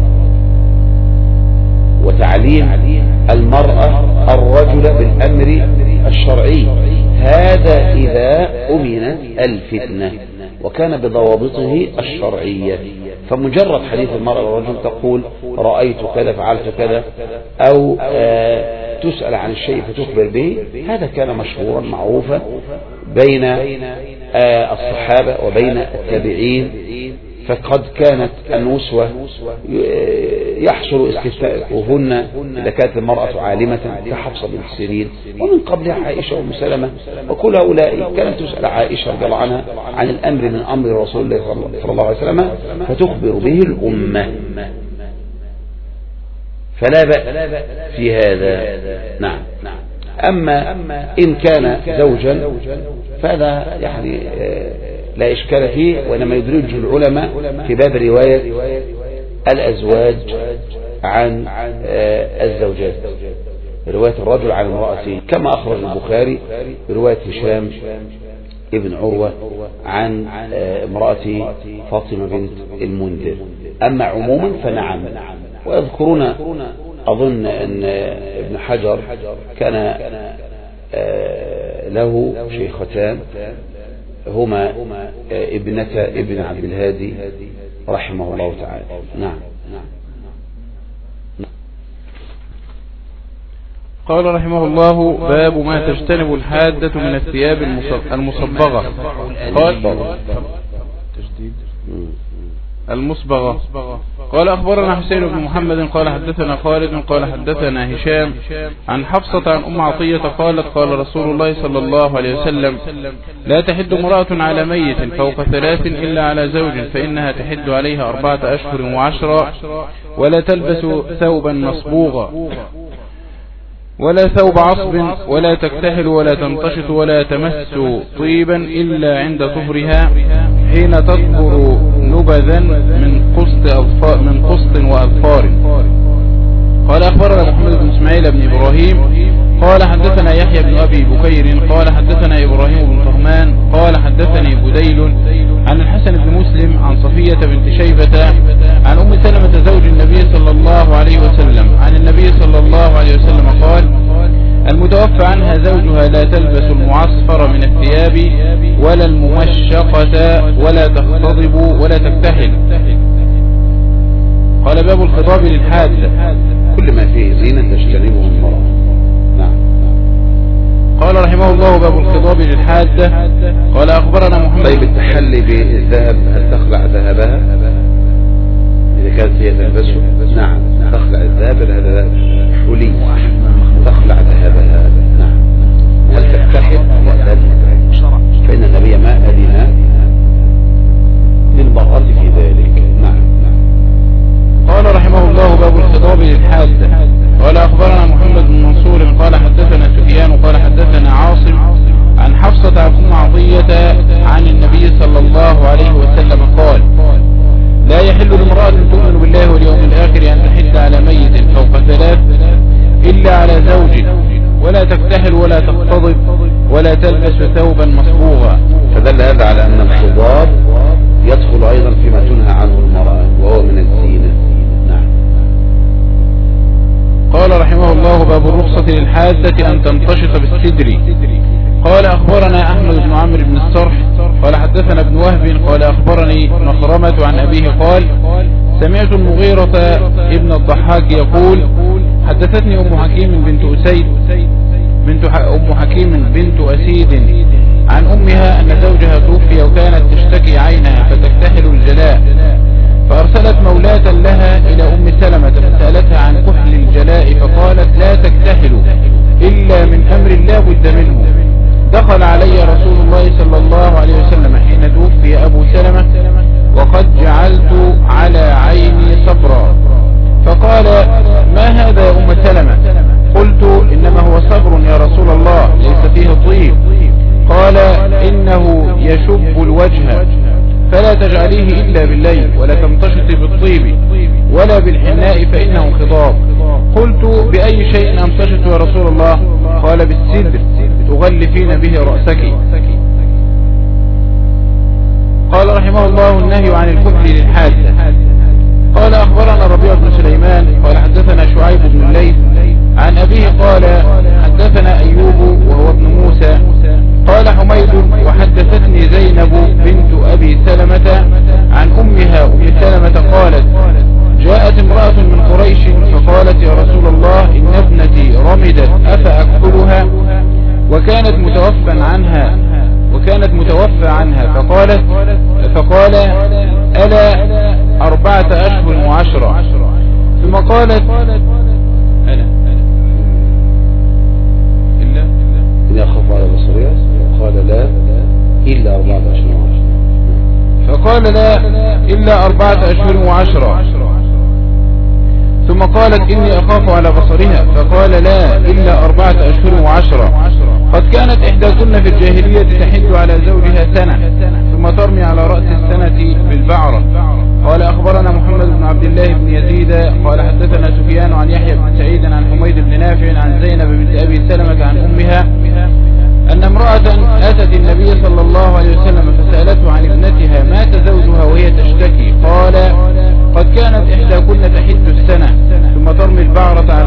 وتعليم المرأة الرجل بالأمر الشرعي، هذا إذا أمنت الفتنة وكان بضوابطه الشرعية. فمجرد حديث المرأة للرجل تقول: رأيت كذا فعلت كذا، أو آه تسأل عن الشيء فتخبر به، هذا كان مشهورا معروفا بين آه الصحابة وبين التابعين. فقد كانت النسوة يحصل استفتاؤهن إذا كانت المرأة عالمة كحفصة بنت سيرين، ومن قبلها عائشة وأم سلمة، وكل هؤلاء كانت تسأل عائشة رضي الله عنها عن الأمر من أمر رسول الله صلى الله عليه وسلم فتخبر به الأمة، فلا بأس في هذا. نعم. أما إن كان زوجا فهذا يعني لا إشكال فيه، وإنما يدرج العلماء في باب رواية الأزواج عن الزوجات، رواية الرجل عن امرأته، كما أخرج البخاري برواية هشام ابن عروة عن امرأة فاطمة بنت المنذر. أما عموما فنعم، ويذكرون أظن أن ابن حجر كان له شيختان هما ابنة ابن عبد الهادي رحمه الله تعالى. نعم. قال رحمه الله: باب ما تجتنب الحادة من الثياب المصبغة. قال المصبغة. قال أخبرنا حسين بن محمد قال حدثنا خالد قال حدثنا هشام عن حفصة عن أم عطية قالت: قال رسول الله صلى الله عليه وسلم: لا تحد امرأة على ميت فوق ثلاث إلا على زوج، فإنها تحد عليها أربعة أشهر وعشرة، ولا تلبس ثوبا مصبوغا ولا ثوب عصب، ولا تكتحل ولا تنتشط ولا تمس طيبا إلا عند طهرها حين تطهر نبذا من قسط من قسط وأظفار. قال أخبرنا محمد بن إسماعيل بن إبراهيم قال حدثنا يحيى بن أبي بكير قال حدثنا إبراهيم بن طهمان قال حدثني بديل عن الحسن بن مسلم عن صفية بنت شيبة عن أم سلمة زوج النبي صلى الله عليه وسلم عن النبي صلى الله عليه وسلم قال: المتوفى عنها زوجها لا تلبس المعصفر من الثياب ولا الممشقة ولا تختضب ولا تكتحل. قال: باب الخطاب للحادة. كل ما فيه زينة تجتنبه المرأة. نعم. قال رحمه الله: باب الخطاب للحادة. قال أخبرنا محمد. طيب التحلي بالذهب هل تخلع ذهبها إذا كانت هي تلبسه؟ نعم تخلع الذهب، هذا حلي تخلع ذهبها. نعم. هل تكتحل؟ لا تكتحل، فإن النبي ما أذن للمرأة في ذلك. نعم. قال رحمه الله: باب الخطاب للحادة. قال أخبرنا محمد بن منصور قال حدثنا سفيان قال حدثنا عاصم عن حفصة عن أم عطية عن النبي صلى الله عليه وسلم قال: لا يحل لامرأة تؤمن بالله واليوم الآخر أن تحد على ميت فوق ثلاث إلا على زوج، ولا تكتحل ولا تختضب ولا تلبس ثوبا مصبوغا. فدل هذا على أن الخضاب يدخل أيضا فيما تنهى عنه المرأة وهو من الزينة. نعم. قال رحمه الله: باب الرخصة للحادة أن تنتشط بالسدر. قال أخبرنا أحمد بن عمرو بن الصرح قال حدثنا ابن وهب قال أخبرني مخرمة عن أبيه قال: سمعت المغيرة ابن الضحاك يقول: حدثتني أم حكيم بنت أسيد بنت أم حكيم بنت أسيد عن أمها أن زوجها توفي وكانت تشتكي عينها فتكتحل الجلاء، فأرسلت مولاة لها إلى أم سلمة فسألتها عن كحل الجلاء فقالت: لا تكتحل إلا من أمر لا بد منه. دخل علي رسول الله صلى الله عليه وسلم حين توفي أبو سلمة وقد جعلت على عيني صبرا، فقال: ما هذا يا أم سلمة؟ قلت: إنما هو صبر يا رسول الله ليس فيه طيب. قال: إنه يشب الوجه فلا تجعليه إلا بالليل، ولا تمتشطي بالطيب ولا بالحناء فإنه خضاب. قلت: بأي شيء أمتشط يا رسول الله؟ قال: بالسدر تغلفين به رأسك. قال رحمه الله: النهي عن الكحل للحادة. قال أخبرنا ربيع بن سليمان قال حدثنا شعيب بن الليث عن أبيه قال حدثنا أيوب وهو ابن موسى قال حميد: وحدثتني زينب بنت أبي سلمة عن أمها أم سلمة قالت: جاءت امرأة من قريش فقالت: يا رسول الله إن ابنتي رمدت أفأكفلها؟ وكانت متوفى عنها وكانت متوفى عنها فقالت فقال: ألا أربعة أشهر وعشرة. ثم قالت: ألا إلا إن أخاف على بصرية. قال: لا إلا أربعة أشهر وعشرة. فقال: لا إلا أربعة أشهر وعشرة. ثم قالت: إني أخاف على بصرها. فقال: لا إلا أربعة أشهر وعشرة. قد كانت إحداكن في الجاهلية تحد على زوجها سنة ثم ترمي على رأس السنة بالبعرة. قال أخبرنا محمد بن عبد الله بن يزيد قال حدثنا سفيان عن يحيى بن سعيد عن حميد بن نافع عن زينب بنت أبي سلمة عن أمها أن امرأة أتت النبي صلى الله عليه وسلم فسألته عن ابنتها مات زوجها وهي تشتكي. قال: قد كانت إحداكن تحد السنة ثم ترمي البعرة على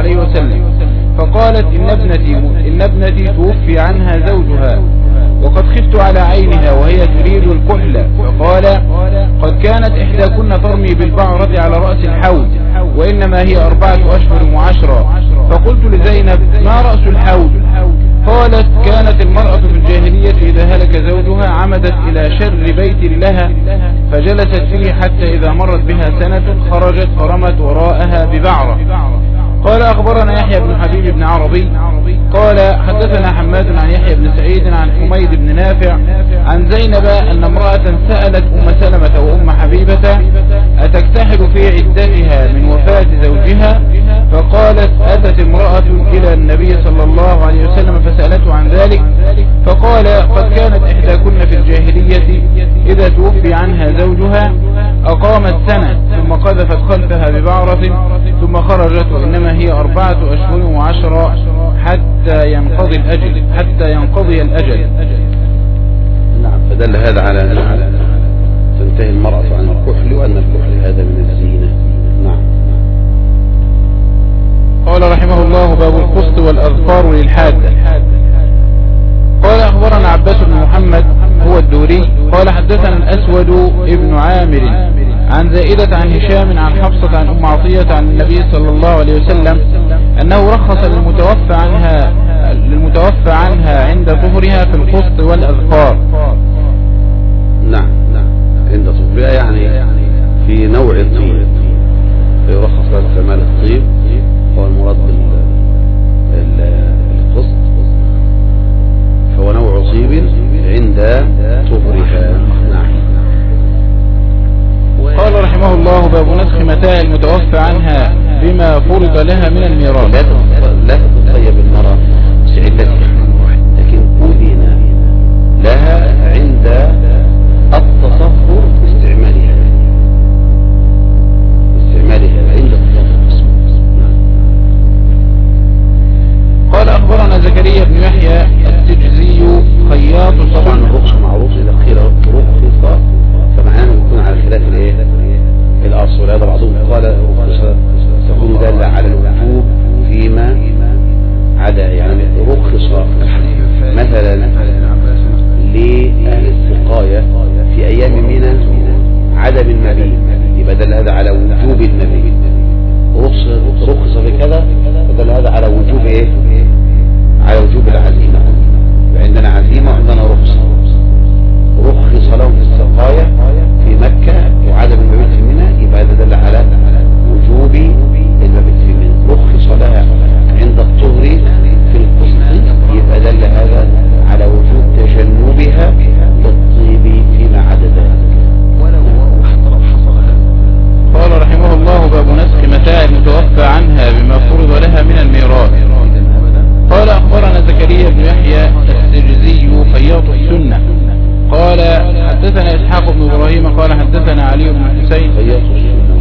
عليه وسلم فقالت إن ابنتي, إن ابنتي توفي عنها زوجها وقد خفت على عينها وهي تريد الكحل، فقال قد كانت إحداكن ترمي بالبعرة على رأس الحوض وإنما هي أربعة أشهر وعشرة. فقلت لزينب ما رأس الحوض؟ قالت كانت المرأة في الجاهلية إذا هلك زوجها عمدت إلى شر بيت لها فجلست فيه حتى إذا مرت بها سنة خرجت فرمت وراءها ببعرة. قال أخبرنا يحيى بن حبيب بن عربي قال حدثنا حماد عن يحيى بن سعيد عن حميد بن نافع عن زينب أن امرأة سألت أم سلمة وأم حبيبة أتكتحل في عدتها من وفاة زوجها؟ فقالت أتت امرأة إلى النبي صلى الله عليه وسلم فسألته عن ذلك فقال قد كانت إحداكن في الجاهلية إذا توفي عنها زوجها أقامت سنة ثم قذفت خلفها ببعرة ثم خرجت وإنما هي أربعة أشهر وعشرة حتى ينقضي الأجل حتى ينقضي الأجل. نعم. فدل هذا على أن تنتهي المرأة عن الكحل وأن الكحل هذا من الزينة. نعم. قال رحمه الله باب القسط والأظفار للحادة. قال أخبرنا عباس بن محمد هو الدوري قال حدثنا الأسود ابن عامر عن زائدة عن هشام عن حفصة عن أم عطية عن النبي صلى الله عليه وسلم أنه رخص للمتوفى عنها للمتوفى عنها عند طهرها في القسط والأظفار. نعم. نعم. عند طهرها يعني في نوع الطيب يرخص لاستعمال الطيب هو المراد بالقسط فهو نوع طيب عند طهرها. نعم. قال رحمه الله باب نسخ متاع المتوفى عنها بما فرض لها من الميراث. لا تتطيب المرأة بعدتها لكن أذن لها عند التصفر باستعمالها باستعمالها عند التصفر. قال أخبرنا زكريا بن يحيى السجزي خياط. طبعا الرخص معروف إذا قيل رخص فمعناه يكون على خلاف الايه الاصل. هذا بعضهم قال رخصة تكون دالة على الوجوب فيما عدا يعني رخص مثلا لأهل السقاية في أيام منى عدم المبيت يبقى دل هذا على وجوب المبيت. رخص رخص في كذا فدل هذا على وجوب ايه على وجوب العزيمة. عندنا عزيمة وعندنا رخصة. رخص لهم في السقاية في مكة وعدم المبيت في منى يبقى هذا دل على وجوب المبيت في منى. رخص لها عند الطهر في القسط يبقى دل هذا على وجوب تجنبها للطيب فيما عدا ذلك ولو حتى لو حصل. قال رحمه الله باب نسخ متاع المتوفى عنها بما فرض لها من الميراث. قال أخبرنا زكريا بن يحيى السجزي خياط السنة قال حدثنا إسحاق بن إبراهيم قال حدثنا علي بن الحسين خياط السنة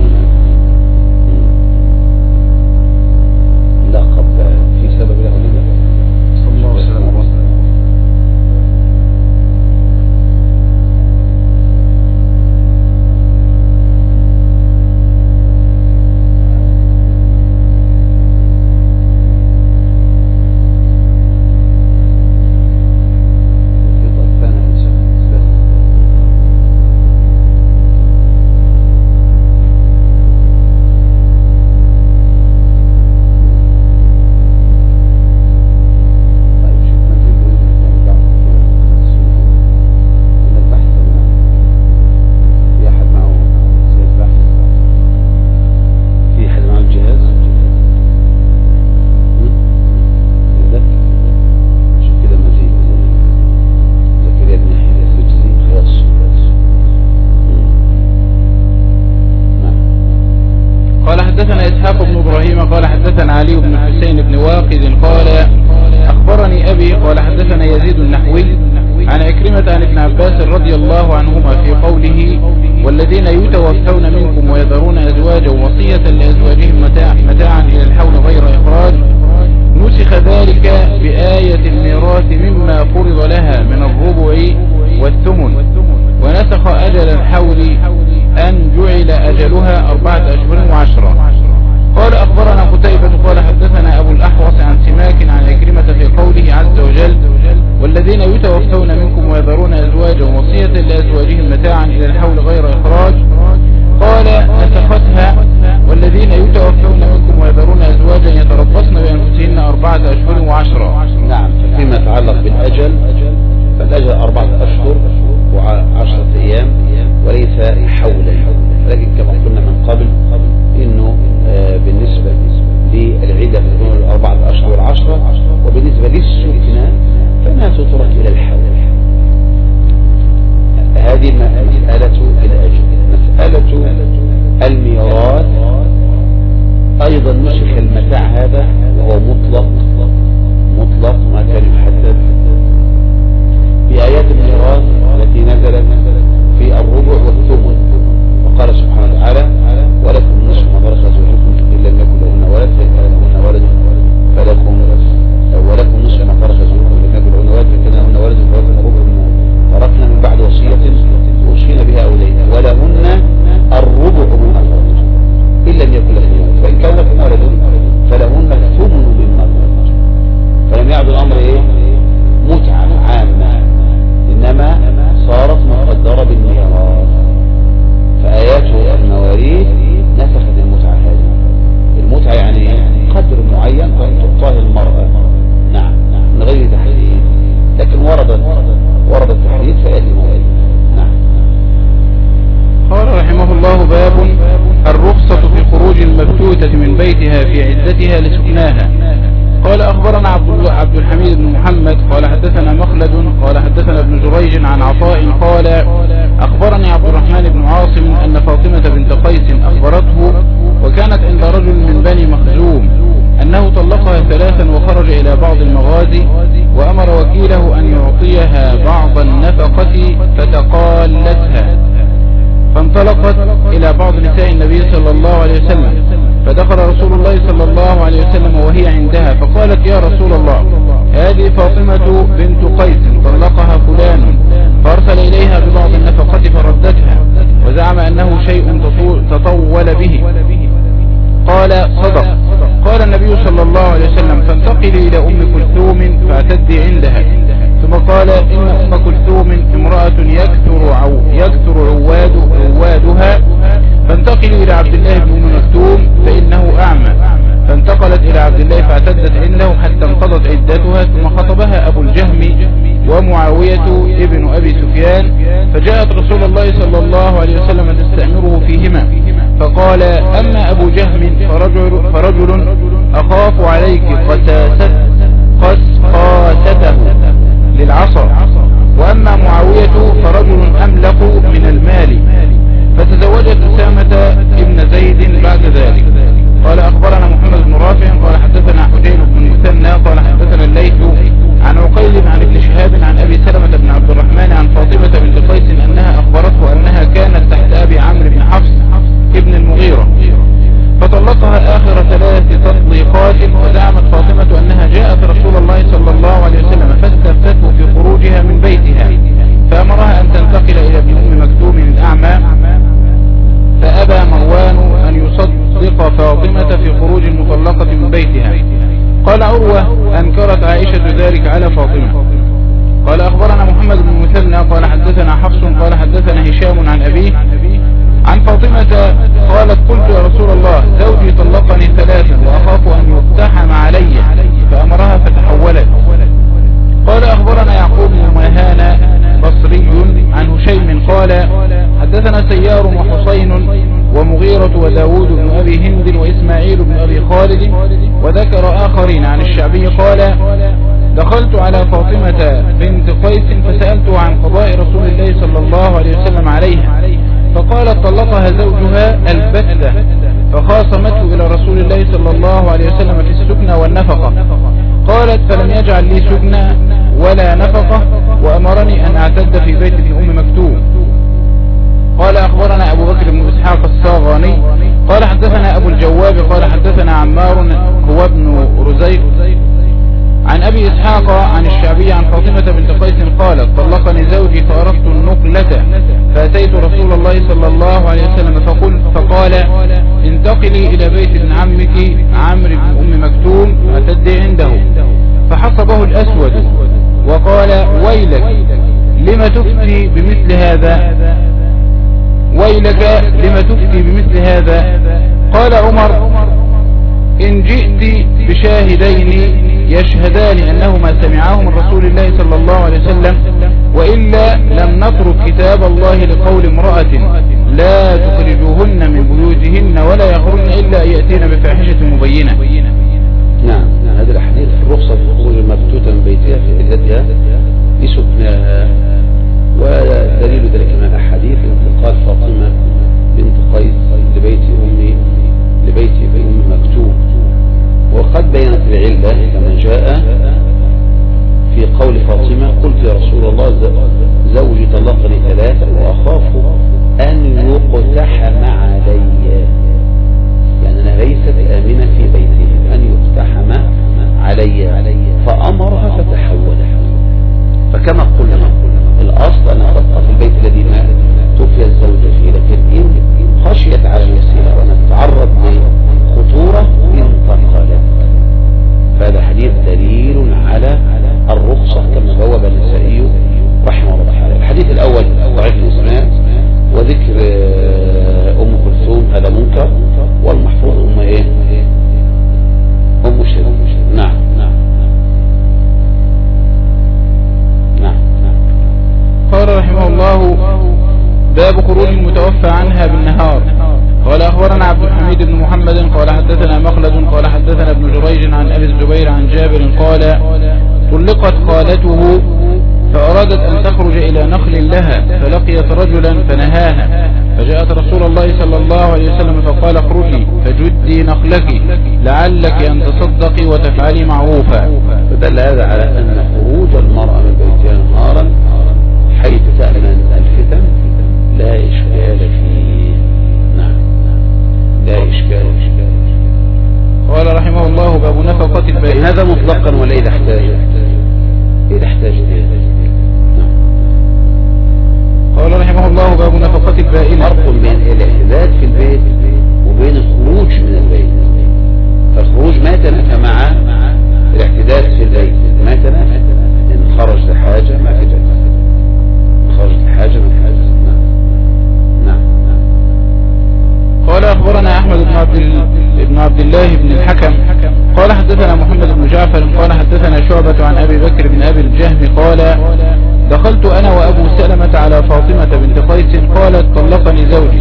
لقب في سبب له صلى الله عليه وسلم. علي بن الحسين بن واقد قال أخبرني أبي قال حدثنا يزيد النحوي عن عكرمة عن ابن عباس رضي الله عنهما في قوله والذين يتوفون منكم ويذرون أزواجا وصية لأزواجهم متاع متاعا إلى الحول غير إخراج نسخ ذلك بآية الميراث مما فرض لها من الربع والثمن ونسخ أجل الحول أن جعل أجلها أربعة أشهر وعشرة. قال أخبرنا قتيبة قال حدثنا عن عطاء قال أخبرني عبد الرحمن بن عاصم أن فاطمة بنت قيس أخبرته وكانت عند رجل من بني مخزوم أنه طلقها ثلاثا وخرج إلى بعض المغازي وأمر وكيله أن يعطيها بعض النفقة فتقالتها، فانطلقت إلى بعض نساء النبي صلى الله عليه وسلم، فدخل رسول الله صلى الله عليه وسلم وهي عندها فقالت يا رسول الله هذه فاطمة بنت قيس طلقها فلان، فأرسل إليها ببعض النفقة فردتها وزعم أنه شيء تطول به. قال صدق. قال النبي صلى الله عليه وسلم فانتقلي إلى أم كلثوم فاعتدي عندها، ثم قال إن أم كلثوم امرأة يكثر, عو يكثر عواد عوادها، فانتقلي إلى عبد الله بن أم مكتوم فإنه أعمى، فانتقلت إلى عبد الله فاعتدت عنده حتى انقضت عدتها، ثم خطبها أبو الجهم ومعاوية ابن أبي سفيان، فجاءت رسول الله صلى الله عليه وسلم تستأمره فيهما، فقال أما أبو جهم فرجل, فرجل أخاف عليك قسقاسته للعصر، وأما معاوية فرجل أملق من المال، فتزوجت أسامة ابن زيد بعد ذلك. قال أخبرنا محمد بن رافع قال حدثنا حجين بن مثنى قال حدثنا الليث عن عقيل عن ابن شهاب عن أبي سلمة بن عبد الرحمن عن فاطمة بنت قيس أنها أخبرته أنها كانت تحت أبي عمرو بن حفص ابن المغيرة، فطلقها آخر ثلاث تطليقات، وزعمت فاطمة أنها جاءت رسول الله صلى الله عليه وسلم فاستفتته في خروجها من بيتها، فأمرها أن تنتقل إلى ابن أم مكتوم الأعمى، فأبى مروان أن يصدق فاطمة في خروج المطلقة من بيتها. قال عروة أنكرت عائشة ذلك على فاطمة. قال أخبرنا محمد بن مثنى قال حدثنا حفص قال حدثنا هشام عن أبيه عن فاطمة قالت قلت يا رسول الله زوجي طلقني ثلاثا وأخاف أن يقتحم علي، فأمرها فتحولت. قال أخبرنا يعقوب بن مهان بصري عن هشيم قال حدثنا سيار وحسين ومغيرة وداود بن أبي هند وإسماعيل بن أبي خالد وذكر آخرين عن الشعبي قال دخلت على فاطمة بنت قيس فسألته عن قضاء رسول الله صلى الله عليه وسلم عليها، فقالت طلقها زوجها البتة، فخاصمته إلى رسول الله صلى الله عليه وسلم في السكنى والنفقة. قالت فلم يجعل لي سكنى ولا نفقة وأمرني أن أعتد في بيت ابن أم مكتوم. قال أخبرنا أبو بكر بن إسحاق الصاغاني قال حدثنا أبو الجواب قال حدثنا عمار هو ابن رزيق عن أبي إسحاق عن الشعبي عن فاطمة بنت قيس قالت طلقني زوجي فأردت النقلة، فأتيت رسول الله صلى الله عليه وسلم فقل فقال انتقلي إلى بيت ابن عمك عمرو بن أم مكتوم فأتدي عنده، فحصبه الأسود وقال ويلك لما تفتي بمثل هذا ويلك لما تفتي بمثل هذا. قال عمر إن جئت بشاهدين يشهدان أنهما سمعاه من رسول الله صلى الله عليه وسلم، وإلا لم نترك كتاب الله لقول امرأة لا تخرجوهن من بيوتهن ولا يخرجن إلا أن يأتين بفاحشة مبينة. نعم هذا الحديث في الرخصة في خروج المبتوتة من بيتها في عدتها لسكناها، ودليل ذلك من الأحاديث انتقال فاطمة بنت قيس لبيت أم لبيت أم مكتوم، وقد بينت العلة كما جاء في قول فاطمة قلت يا رسول الله زوجي طلقني ثلاثة وأخاف أن يقتحم علي، يعني أنا ليست آمنة في بيتي أن يقتحم علي، فأمرها فتحولت. فكما قلنا الأصل أن تبقى في البيت الذي ما توفي الزوج فيه، لكن إن خشيت على نفسها وأن تتعرض لخطورة انتقلت، فهذا حديث دليل على الرخصة كما بوب النسائي رحمه الله تعالى. الحديث الأول ضعيف الإسناد وذكر أم كلثوم هذا منكر، والمحفوظ أم إيه؟ أم شريك. نعم نعم نعم نعم. قال رحمه الله باب خروج المتوفى عنها بالنهار. قال أخبرنا عبد الحميد بن محمد قال حدثنا مخلد قال حدثنا ابن جريج عن أبي الزبير عن جابر قال طلقت خالته فأراد فأرادت أن تخرج إلى نخل لها فلقيت رجلا فنهاها، فجاءت رسول الله صلى الله عليه وسلم فقال اخرجي فجدي نخلك لعلك أن تصدقي وتفعلي معروفا. فدل هذا على أن خروج المرأة من بيتها نهارا حيث تأمن الفتن لا إشكال فيه. نعم لا إشكال فيه. قال رحمه الله باب نفقة البائن. هذا مطلقا ولا إذا احتاج إذا احتاج إليه. قال رحمه الله باب نفقة البائن. فرق بين الاعتداد في البيت وبين الخروج من البيت. فالخروج ما تنافى مع الاعتداد في البيت، ما تنافى. إن خرج لحاجة ما في بأس، خرج لحاجة ما في بأس. نعم. قال أخبرنا أحمد بن عبد بن عبد الله بن الحكم قال حدثنا محمد بن جعفر قال حدثنا شعبة عن أبي بكر بن أبي الجهم قال دخلت أنا وأبو سلمة على فاطمة بنت قيس قالت طلقني زوجي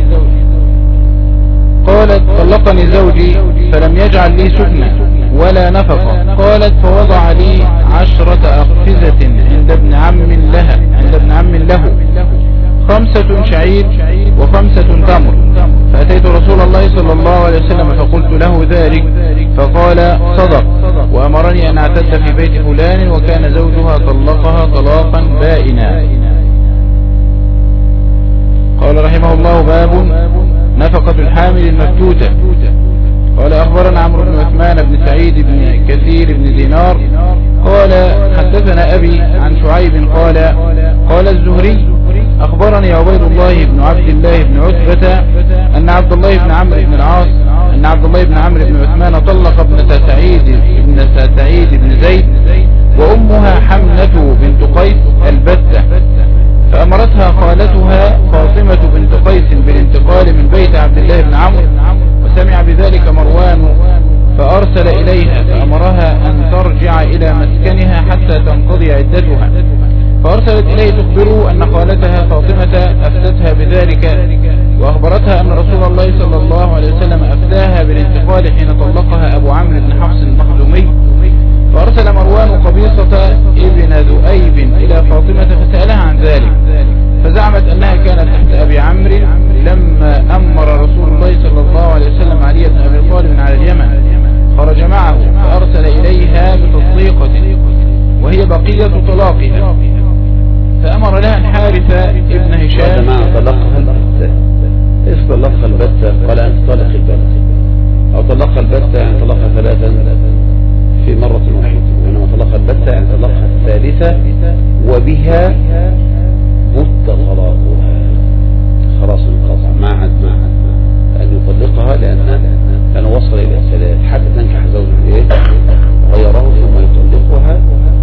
قالت طلقني زوجي فلم يجعل لي سكنة ولا نفقة. قالت فوضع لي عشرة أقفزة عند ابن عم لها عند ابن عم له خمسة شعير وخمسة تمر، فأتيت رسول الله صلى الله عليه وسلم فقلت له ذلك فقال صدق، وأمرني أن أعتد في بيت فلان وكان زوجها طلقها طلاقا بائنا. قال رحمه الله باب نفقة الحامل المفتوتة. قال أخبرنا عمرو بن عثمان بن سعيد بن كثير بن دينار قال حدثنا أبي عن شعيب قال قال الزهري أخبرني عبيد الله بن عبد الله بن عتبة أن عبد الله بن عمرو بن العاص أن عبد الله بن عمرو بن عثمان طلق ابنة سعيد ابنة سعيد بن زيد وأمها حمنة بنت قيس البتة، فأمرتها خالتها فاطمة بنت قيس بالانتقال من بيت عبد الله بن عمرو، وسمع بذلك مروان فأرسل إليها فأمرها أن ترجع إلى مسكنها حتى تنقضي عدتها، فأرسلت إليه تخبره أن خالتها فاطمة أفتتها بذلك، وأخبرتها أن رسول الله صلى الله عليه وسلم أفتاها بالانتقال حين طلقها أبو عمرو بن حفص المخزومي. فأرسل مروان قبيصة ابن ذؤيب إلى فاطمة فسألها عن ذلك، فزعمت أنها كانت تحت أبي عمرو لما أمر رسول الله صلى الله عليه وسلم علي بن أبي طالب على اليمن، خرج معه فأرسل إليها بتطليقة وهي بقية طلاقها، فأمر لها الحارث ابن هشام ما طلقها البتة. إيش طلقها البتة؟ قال أن تطلق البتة، أو طلقها البتة يعني طلقها ثلاثا في مرة واحدة، وإنما طلقها البتة يعني طلقها الثالثة وبها بت طلاقها، خلاص انقطع ما عاد أن يطلقها لأن لأنه وصل إلى الثلاث حتى تنكح زوجها غيره ثم يطلقها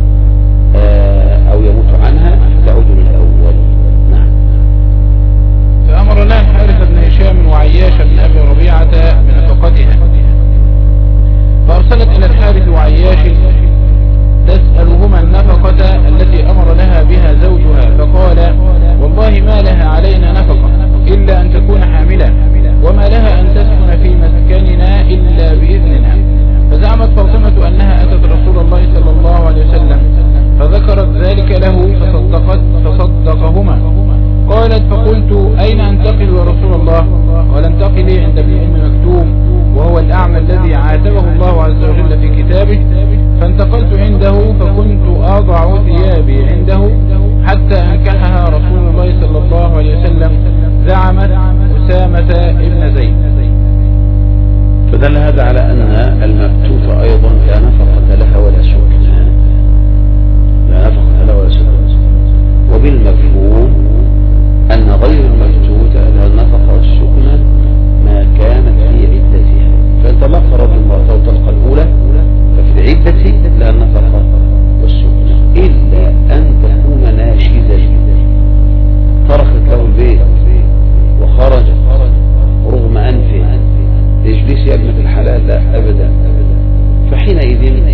أو يموت عنها فتعود للأول. نعم. فأمر لها الحارث بن هشام وعياش بن أبي ربيعة بنفقتها، فأرسلت إلى الحارث وعياش تسألهما النفقة التي أمر لها بها زوجها، فقال والله ما لها علينا نفقة إلا أن تكون حاملة، وما لها أن تسكن في مسكننا إلا بإذننا. فزعمت فاطمة أنها أتت رسول الله صلى الله عليه وسلم فذكرت ذلك له فصدقت فصدقهما. قالت فقلت أين أنتقل يا رسول الله؟ قال انتقلي عند ابن أم مكتوم وهو الأعمى الذي عاتبه الله عز وجل في كتابه، فانتقلت عنده فكنت أضع ثيابي عنده حتى أنكحها رسول الله صلى الله عليه وسلم. زعمت أسامة ابن زيد. فدل هذا على أن المبتوتة أيضا لا نفقة لها ولا سكن، لا نفقة لها ولا سكن، وبالمفهوم أن غير المبتوتة لها النفقة والسكن ما كانت في عدتها، فإن طلق رجل امرأته الطلقة الأولى ففي العدة لها النفقة والسكن، إلا أن تكون ناشزة تركت له البيت وخرجت رغم أنفه اجلسي يا ابنة الحلال، لا أبدا، فحينئذ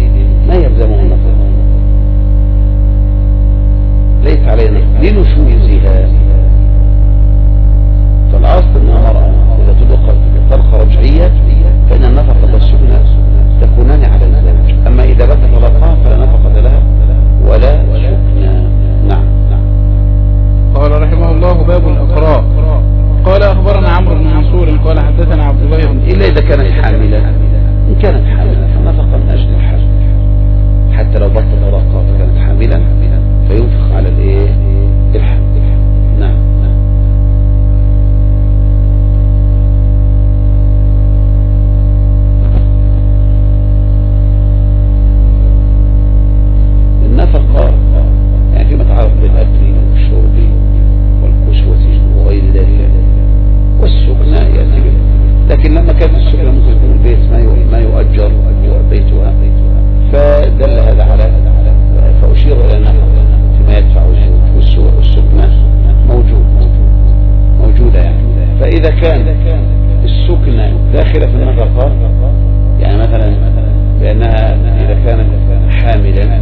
فكانت السكنة ممكن يكون البيت ما يؤجر بيتها، فدل هذا على فأشير إلى النفقة فيما يدفع الزوج، والسكنة موجود موجودة يعني. فإذا كان السكنة داخلة في النفقة، يعني مثلا لأنها إذا كانت حاملا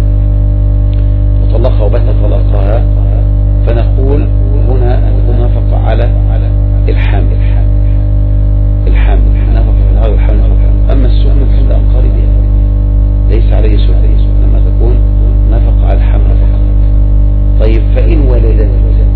وطلقها وبت طلقها، فنقول هنا تكون نفقة على الحامل الحامل نفقة في الهذا الحامل فقط. أما السكنة عند أقاربها ليس عليه سكنة لما تكون نفقة على الحامل فقط. طيب فإن ولدت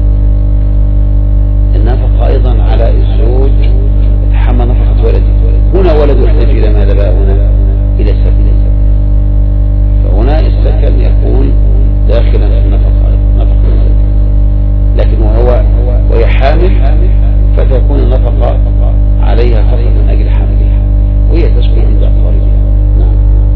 النفقة أيضا على الزوج يتحمل نفقة ولده. هنا ولد يحتاج إلى ماذا بقى؟ هنا إلى سكن، فهنا السكن يكون داخلا في النفقة نفقة السكن. لكن وهو وهي حامل فتكون النفقة عليها فقط من أجل حملها، وهي تسكن عند أقاربها. نعم.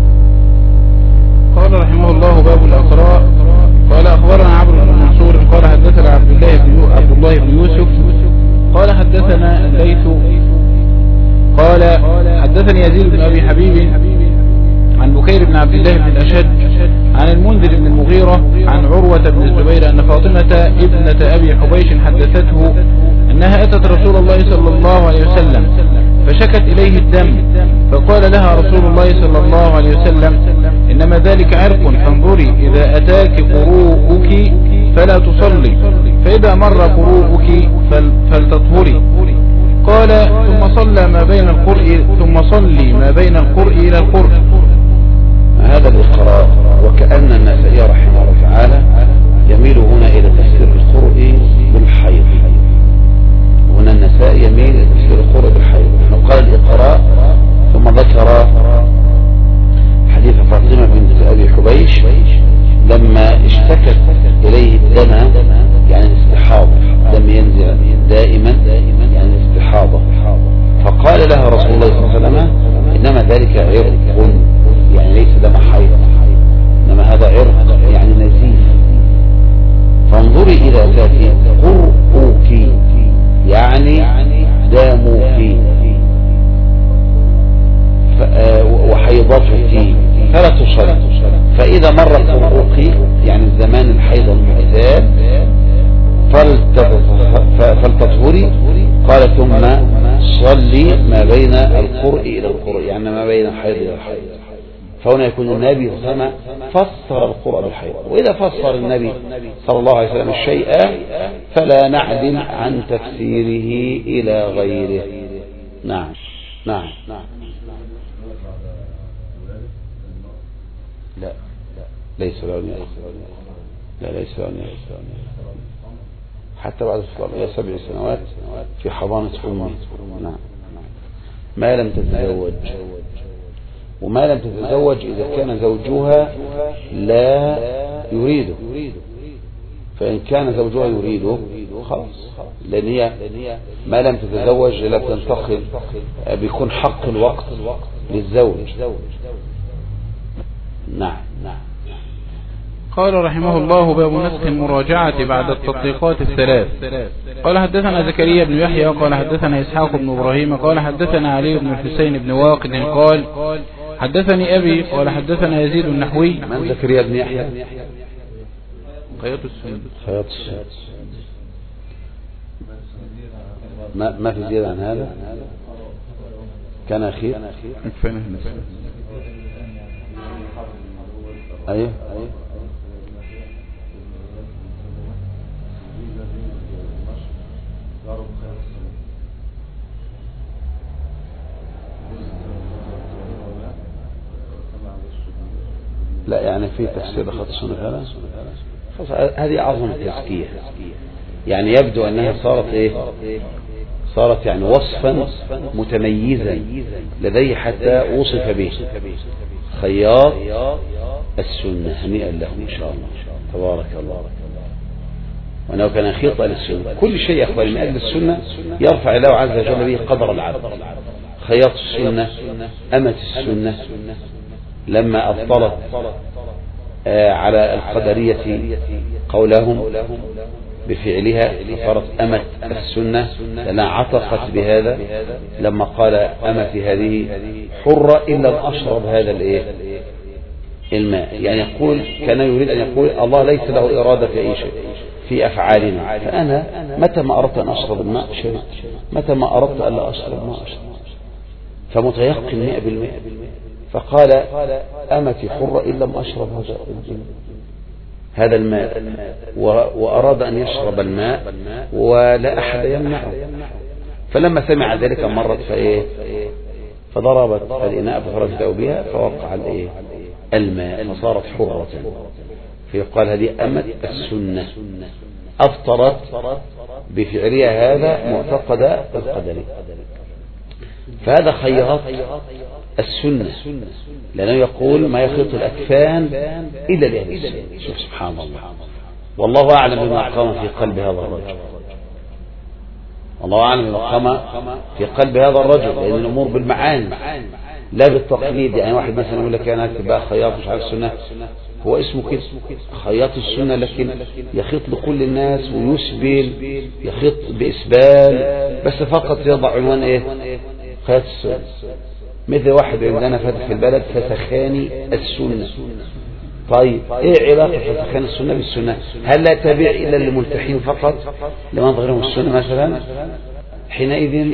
قال رحمه الله باب الأقراء. قال أخبرنا عمرو بن منصور قال حدثنا عبد الله بن عبد الله بن يوسف قال حدثنا الليث قال حدثني يزيد بن أبي حبيب عن بكير بن عبد الله بن الأشج عن المنذر بن المغيرة عن عروة بن الزبير أن فاطمة ابنة أبي حبيش حدثته أنها أتت رسول الله صلى الله عليه وسلم فشكت إليه الدم، فقال لها رسول الله صلى الله عليه وسلم إنما ذلك عرق، فانظري إذا أتاك قروءك فلا تصلي، فإذا مر قروءك فلتطهري. قال ثم صلى ما بين القرء ثم صلي ما بين القرء إلى القرء. هذا الإقراء وكأن النسائي رحمه الله تعالى يميل هنا إلى تفسير القرء بالحيض. هنا النسائي يميل إلى تفسير القرء بالحيض. قال الإقراء ثم ذكر حديث فاطمة بنت أبي حبيش لما اشتكت إليه الدم، يعني الاستحاضة، دم ينزل دائما يعني الاستحاضة، فقال لها رسول الله صلى الله عليه وسلم إنما ذلك عرق، يعني ليس دم حيض، إنما هذا عرق يعني نزيف، فانظري إذا تأتي قرؤك يعني دامك وحيضتك فلا تصلي، فإذا مر قرؤك يعني الزمان الحيض المعتاد فلتطهري. قال ثم صلي ما بين القرء إلى القرء، يعني ما بين الحيض إلى الحيض. فهنا يكون النبي صلى الله عليه وسلم فسر القرء بالحيض، وإذا فسر النبي صلى الله عليه وسلم الشيء فلا نعدل عن تفسيره إلى غيره. نعم نعم نعم. لا ليس العنية، لا ليس العنية حتى بعد الصلاة إلى سبع سنوات في حضانة أمه. نعم. ما لم تتزوج، وما لم تتزوج إذا كان زوجها لا يريده، فإن كان زوجها يريده خلاص، لأن هي ما لم تتزوج لا تنتقل، بيكون حق الوقت للزوج. نعم نعم. قال رحمه الله باب نسخ المراجعة بعد التطبيقات الثلاث. قال حدثنا زكريا بن يحيى قال حدثنا إسحاق بن إبراهيم قال حدثنا علي بن الحسين بن واقد قال حدثني أبي قال حدثنا يزيد النحوي. من زكريا بن يحيى؟ خياط السنة. خياط السنة. ما ما في زيادة عن هذا؟ كان أخير؟ أيوه لا، يعني في تفسير خط السنة هذا هذه عظمة التزكية، يعني يبدو أنها صارت إيه؟ صارت يعني وصفا متميزا لديه حتى وصف به خياط السنة. هنيئا له إن شاء الله، تبارك الله. وأنه كان خيط للسنة، كل شيء يقبل من أجل السنة يرفع الله عز وجل به قدر العبد. خياط السنة، أمة السنة، لما أبطلت على القدرية قولهم بفعلها فصارت أمة السنة لأنها عتقت بهذا لما قال أمتي هذه حرة إلا أن أشرب هذا الإيه الماء. يعني يقول كان يريد أن يقول الله ليس له إرادة في أي شيء في أفعالنا، فأنا متى ما أردت أن أشرب الماء شربت، متى ما أردت أن لا أشرب ما أشرب، فمتيقن مئة بالمئة. فقال أمتي حرة إن لم أشرب هذا هذا الماء، وأراد أن يشرب الماء ولا أحد يمنعه. فلما سمع ذلك مرت فإيه فضربت الإناء بفرجته بها فوقع الإيه الماء فصارت حرة. فيقال هذه أمة السنة أفطرت بفعلها هذا معتقد القدر. فهذا خياط السنة لأنه يقول ما يخيط الأكفان إلا لأهل السنة. شوف سبحان الله، والله أعلم بما قام في قلب هذا الرجل، والله أعلم بما قام في قلب هذا الرجل، لأن الأمور بالمعاني لا بالتقليد. يعني واحد مثلا يقول لك أنا أكتب بقى خياط مش عارف السنة، هو اسمه كده خياط السنة، لكن يخيط لكل الناس ويسبل، يخيط بإسبال بس فقط يضع عنوان إيه خياط السنة. مثل واحد عندنا فاتح في البلد فسخاني السنة. طيب ايه علاقة فسخان السنة بالسنة؟ هل لا تبيع إلا للملتحين فقط لمن ظهرهم السنة مثلا؟ حينئذ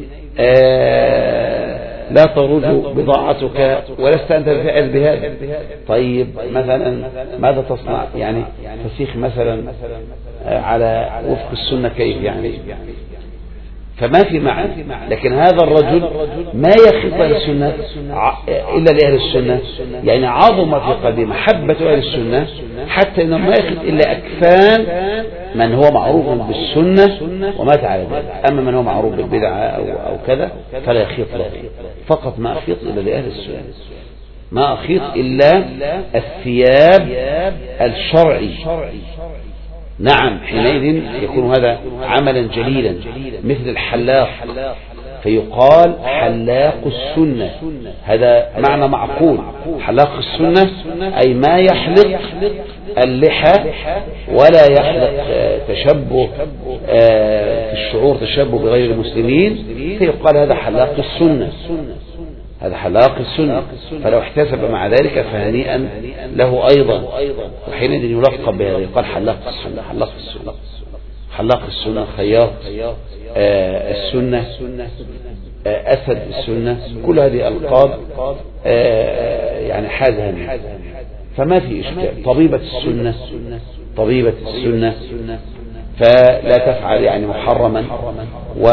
آه لا تروج بضاعتك ولست أنت الفاعل بهذا. طيب مثلا ماذا تصنع؟ يعني فسيخ مثلا على وفق السنة كيف يعني؟ فما في معنى. لكن هذا الرجل ما يخيط أهل السنة إلا لأهل السنة، يعني عظم في قلبه محبة أهل السنة حتى إنه ما يخيط إلا أكفان من هو معروف بالسنة ومات على ذلك. أما من هو معروف بالبدعة أو, أو كذا فلا يخيط له. فقط ما أخيط إلا لأهل السنة، ما أخيط إلا الثياب الشرعي. نعم، حينئذ يكون هذا عملا جليلا مثل الحلاق، فيقال حلاق السنة. هذا معنى معقول. حلاق السنة أي ما يحلق اللحى ولا يحلق تشبه في الشعور، تشبه بغير المسلمين، فيقال هذا حلاق السنة، هذا حلاق السنة. فلو احتسب مع ذلك فهنيئا له أيضا، وحينئذ يلقب بهذا يقال حلاق السنة. حلاق السنة حلاق السنة خياط آه السنة آه أسد السنة، كل هذه ألقاب آه يعني حازها منه. فما في إشكال. طبيبة السنة طبيبة السنة فلا تفعل يعني محرما، و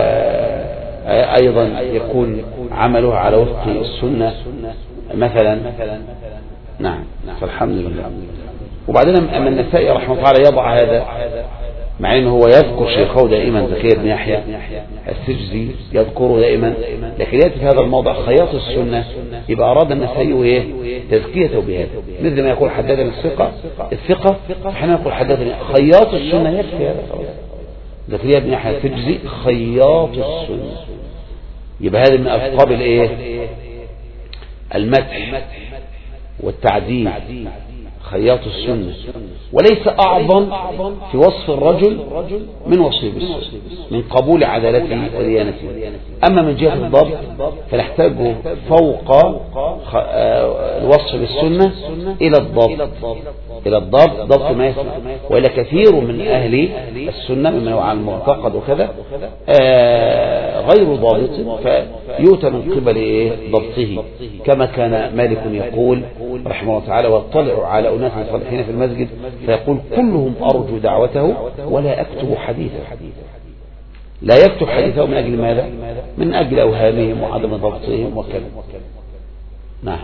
أيضا يكون عمله على وفق السنة مثلا. نعم، فالحمد لله. وبعدين أما النسائي رحمه الله تعالى يضع هذا، مع أنه هو يذكر شيخه دائما زكريا بن يحيى السجزي يذكره دائما، لكن يأتي في هذا الموضع خياط السنة، يبقى أراد النسائي إيه تزكيته بهذا. مثل ما يقول حدثنا الثقة الثقة حين يقول حدثنا خياط السنة يكفي هذا خلاص. زكريا بن يحيى السجزي خياط السنة، يبقى هذا من ألقاب الإيه المدح والتعديل، خياط السنة. وليس أعظم في وصف الرجل من وصفه بالسنة، من قبول عدالته وديانته. أما من جهة الضبط فنحتاج فوق الوصف بالسنة إلى الضبط، إلى الضبط ضبط ما يسمع. وإلى كثير من أهل السنة مما هو على المعتقد وكذا غير ضابط، فيؤتى من قبل إيه ضبطه، كما كان مالك يقول رحمه الله تعالى: واطلع على أناس صالحين في المسجد فيقول كلهم أرجو دعوته ولا أكتب حديثه. لا يكتب حديثه من أجل ماذا؟ من أجل أوهامهم وعدم ضبطهم وكذا. نعم.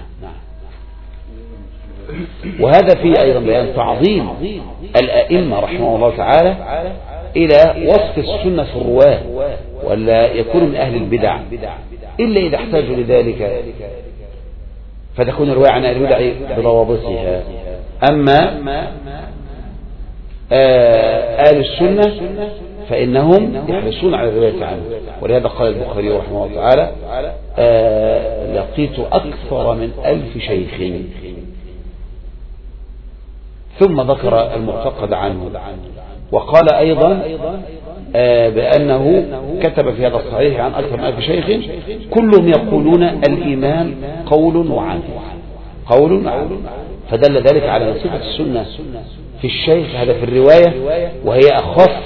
وهذا فيه أيضا بيان تعظيم الأئمة رحمه الله تعالى إلى وصف السنة في الرواة، ولا يكون من أهل البدع إلا إذا احتاجوا لذلك، فتكون الرواية عن أهل البدع بضوابطها. أما أهل السنة فإنهم يحرصون على الرواية عنه، ولهذا قال البخاري رحمه الله تعالى: لقيت أكثر من ألف شيخ. ثم ذكر المعتقد عنه وقال أيضا آه بأنه كتب في هذا الصحيح عن أكثر من ألف شيخ كلهم يقولون الإيمان قول وعمل، قول وعمل. فدل ذلك على صفة السنة في الشيخ هذا في الرواية، وهي أخف.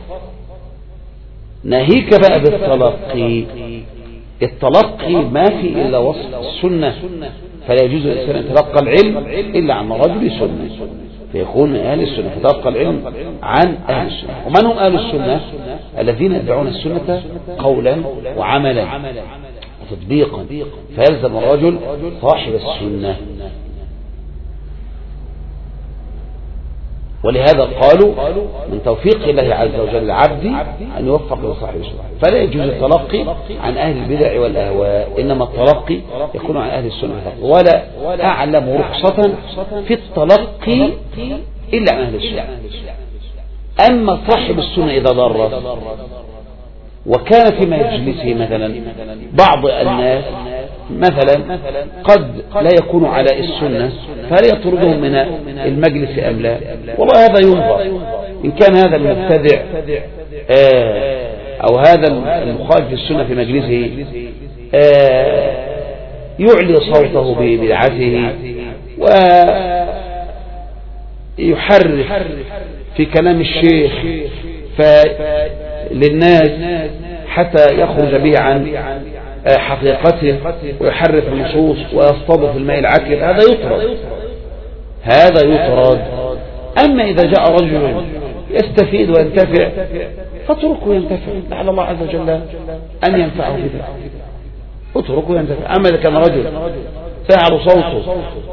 ناهيك بقى بالتلقي، التلقي ما في إلا وصف السنة، فلا يجوز الإنسان أن يتلقى العلم إلا عن رجل سنة، فيكون من أهل السنة، فتلقى العلم عن أهل السنة. ومن هم أهل السنة؟ الذين يتبعون السنة قولا وعملا وتطبيقا، فيلزم الرجل صاحب السنة. ولهذا قالوا من توفيق الله عز وجل العبد أن يوفق لصاحب السنة، فلا يجوز التلقي عن أهل البدع والأهواء، إنما التلقي يكون عن أهل السنة فقط. ولا أعلم رخصة في التلقي إلا عن أهل السنة. أما صاحب السنة إذا درس وكان في مجلسه مثلا بعض الناس مثلا قد لا يكون على السنة، فهل يطردهم من المجلس أم لا؟ والله هذا ينظر. إن كان هذا المبتدع أو هذا المخالف السنة في مجلسه يعلي صوته ببدعته ويحرف في كلام الشيخ للناس حتى يخرج به عن حقيقته ويحرف النصوص ويصطبغ في الماء العكر، هذا يطرد، هذا يطرد. أما إذا جاء رجل يستفيد وينتفع فاتركه ينتفع، لعل الله عز وجل أن ينفعه بذلك، اتركه ينتفع. أما إذا كان رجل تعلو صوته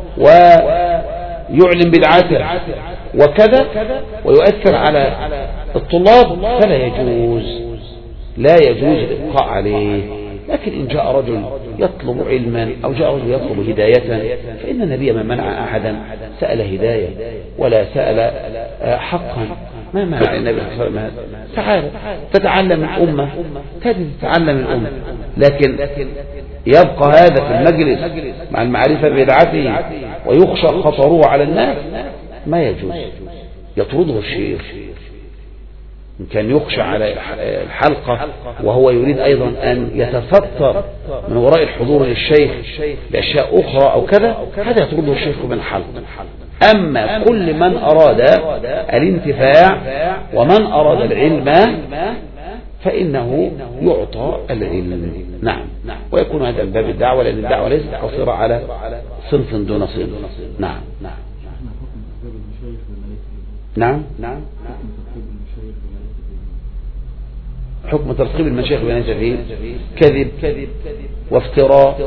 ويعلن بدعته وكذا ويؤثر على الطلاب فلا يجوز، لا يجوز الإبقاء عليه. لكن إن جاء رجل يطلب علما أو جاء رجل يطلب هداية، فإن النبي ما منع أحدا سأل هداية ولا سأل حقا، ما منع النبي صلى الله عليه وسلم. تعال تتعلم الأمة، تجد تتعلم الأمة، لكن يبقى هذا في المجلس مع المعرفة ببدعته ويخشى خطره على الناس، ما يجوز، يطرده الشيخ. إن كان يخشى على الحلقة وهو يريد أيضا أن يتستر من وراء الحضور للشيخ بأشياء أخرى أو كذا، هذا يطرده الشيخ من الحلقة. أما كل من أراد الانتفاع ومن أراد العلم فإنه يعطى العلم. نعم، ويكون هذا من باب الدعوة، لأن الدعوة ليست قصيرة على صنف دون صنف. نعم نعم نعم نعم حكم ترتيب المشايخ بين فيه كذب وافتراء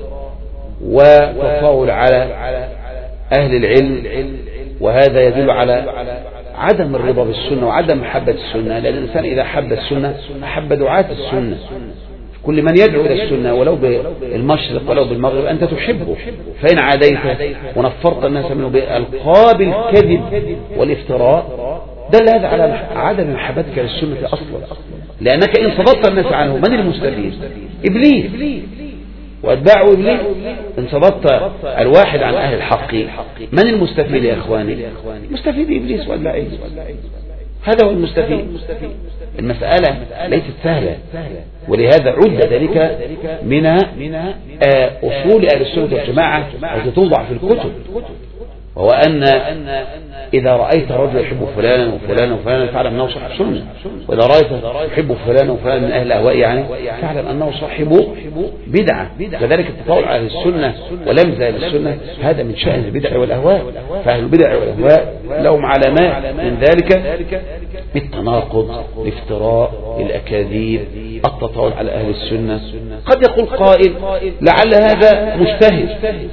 وتطاول على أهل العلم، وهذا يدل على عدم الرضا بالسنة وعدم محبة السنة، لأن الإنسان إذا حب السنة أحب دعاة السنة. كل من يدعو إلى السنة ولو بالمشرق ولو بالمغرب أنت تحبه، فإن عاديت ونفرت الناس منه بألقاب الكذب والافتراء دل هذا على عدم محبتك للسنة أصلا، لأنك إن صددت الناس عنه من المستفيد؟ إبليس وأتباعه إبليس. إن صددت الواحد عن أهل الحق من المستفيد يا إخواني؟ مستفيد إبليس وأتباعه، هذا هو المستفيد. المسألة ليست سهلة، ولهذا عد ذلك من أصول أهل السنة والجماعة التي توضع في الكتب، وهو أن إذا رأيت رجل يحب فلانا وفلانا وفلانا فاعلم أنه صاحب سنة، وإذا رأيت يحب فلانا وفلانا من أهل الأهواء يعني فاعلم أنه صاحب بدعة. كذلك التطاول على السنة ولمز أهل السنة هذا من شأن البدع والأهواء، فأهل البدع والأهواء لهم علامات من ذلك بالتناقض، الافتراء، الأكاذيب، التطاول على أهل السنة. قد يقول قائل لعل هذا مجتهد،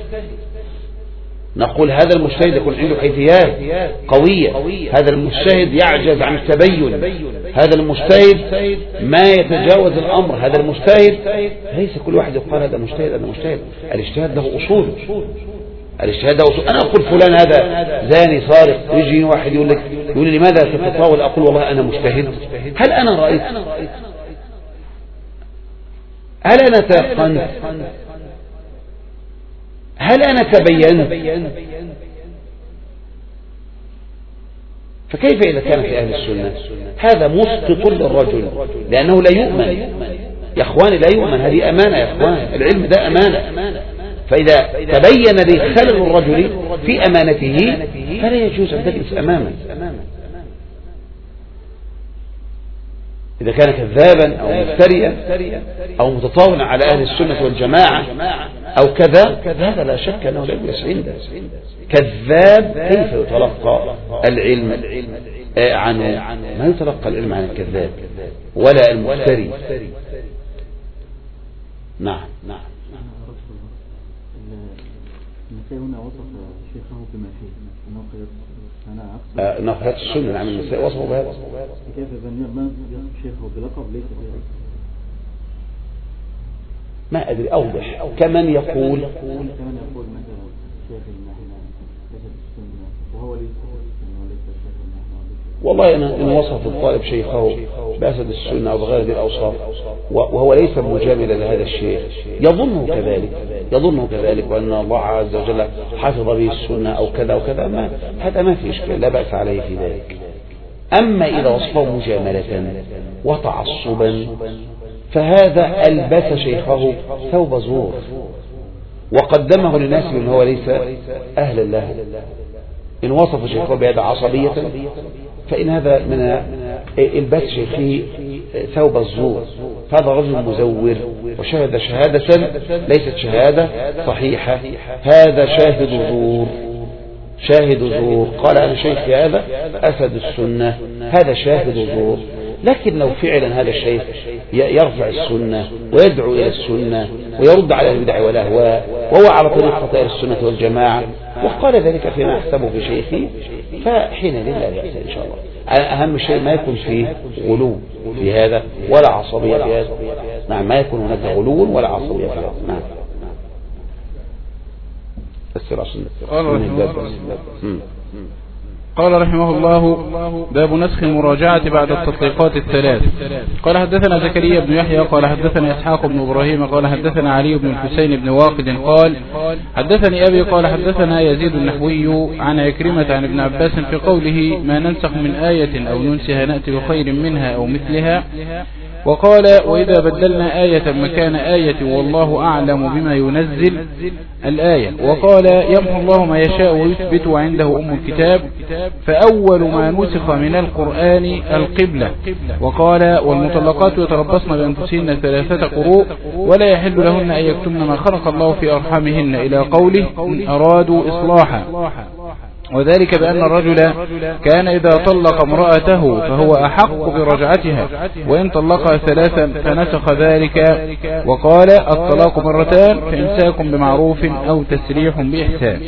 نقول هذا المجتهد يكون عنده حيثيات قوية، هذا المجتهد يعجز عن التبين، هذا المجتهد ما يتجاوز الأمر، هذا المجتهد ليس كل واحد يقال هذا مجتهد هذا مجتهد. الاجتهاد له أصول، الاجتهاد له أصول. أنا أقول فلان هذا زاني سارق، يجي واحد يقول لك يقول لي لماذا تتطاول؟ أقول والله أنا مجتهد. هل أنا رأيت؟ هل أنا تيقنت؟ هل أنا تبينت؟ فكيف إذا كان في أهل السنة؟ هذا مسقط للرجل، لأنه لا يؤمن يا أخواني، لا يؤمن. هذه أمانة يا أخوان، العلم ده أمانة. فإذا تبين لي خلل الرجل في أمانته فلا يجوز أن تجلس أمامه. إذا كان كذابا أو مفتريا أو متطاولا على أهل السنة والجماعة أو كذا، هذا لا شك أنه لا يجلس عنده. كذاب كيف يتلقى العلم عنه؟ ما يتلقى العلم عن الكذاب ولا المفتري. نعم نعم. هنا وصف شيخه بما فيه أنه قيادة السنة. نعم النساء وصفه بهذا. كيف من يصف شيخه بلقب ليس فيه؟ ما أدري، أوضح كمن يقول كمن يقول مثلا شيخ النحن ليس بالسنة وهو ليس بالسنة وليس شيخ النحن. والله إن وصف الطالب شيخه بأسد السنة أو بغير هذه الأوصاف وهو ليس مجاملا لهذا الشيخ، يظنه كذلك يظنه كذلك وأن الله عز وجل حفظ به السنة أو كذا وكذا، ما هذا ما في إشكال، لا بأس عليه في ذلك. أما إذا وصفه مجاملة وتعصبا فهذا ألبس شيخه ثوب زور وقدمه للناس من هو ليس أهلا له. إن وصف شيخه بهذا عصبية فإن هذا من الباس شيخه ثوب الزور، هذا رجل مزور وشهد شهادة ليست شهادة صحيحة، هذا شاهد زور شاهد زور. قال أنا شيخي هذا أسد السنة، هذا شاهد زور. لكن لو فعلا هذا الشيخ يرفع السنة ويدعو إلى السنة ويرد على البدع والأهواء وهو على طريقة أهل السنة والجماعة وقال ذلك فيما أحسبه في شيخي، فحين لا يأس إن شاء الله. أهم شيء ما يكون فيه غلو في هذا ولا عصبية في هذا. نعم، ما يكون هناك غلو ولا عصبية في هذا. نعم. قال رحمه الله: باب نسخ المراجعة بعد التطليقات الثلاث. قال حدثنا زكريا بن يحيى قال حدثنا إسحاق بن إبراهيم قال حدثنا علي بن الحسين بن واقد قال حدثني أبي قال حدثنا يزيد النحوي عن عكرمة عن ابن عباس في قوله: ما ننسخ من آية أو ننسها نأتي بخير منها أو مثلها. وقال: وإذا بدلنا آية مكان آية والله أعلم بما ينزل الآية. وقال: يمحو الله ما يشاء ويثبت وعنده أم الكتاب. فأول ما نسخ من القرآن القبلة. وقال: والمطلقات يتربصن بأنفسهن ثلاثة قروء ولا يحل لهن أن يكتمن ما خلق الله في أرحامهن إلى قوله: إن أرادوا إصلاحا. وذلك بأن الرجل كان إذا طلق امرأته فهو أحق برجعتها، وإن طلقها ثلاثا فنسخ ذلك. وقال: الطلاق مرتان، فإمساك بمعروف أو تسريح بإحسان.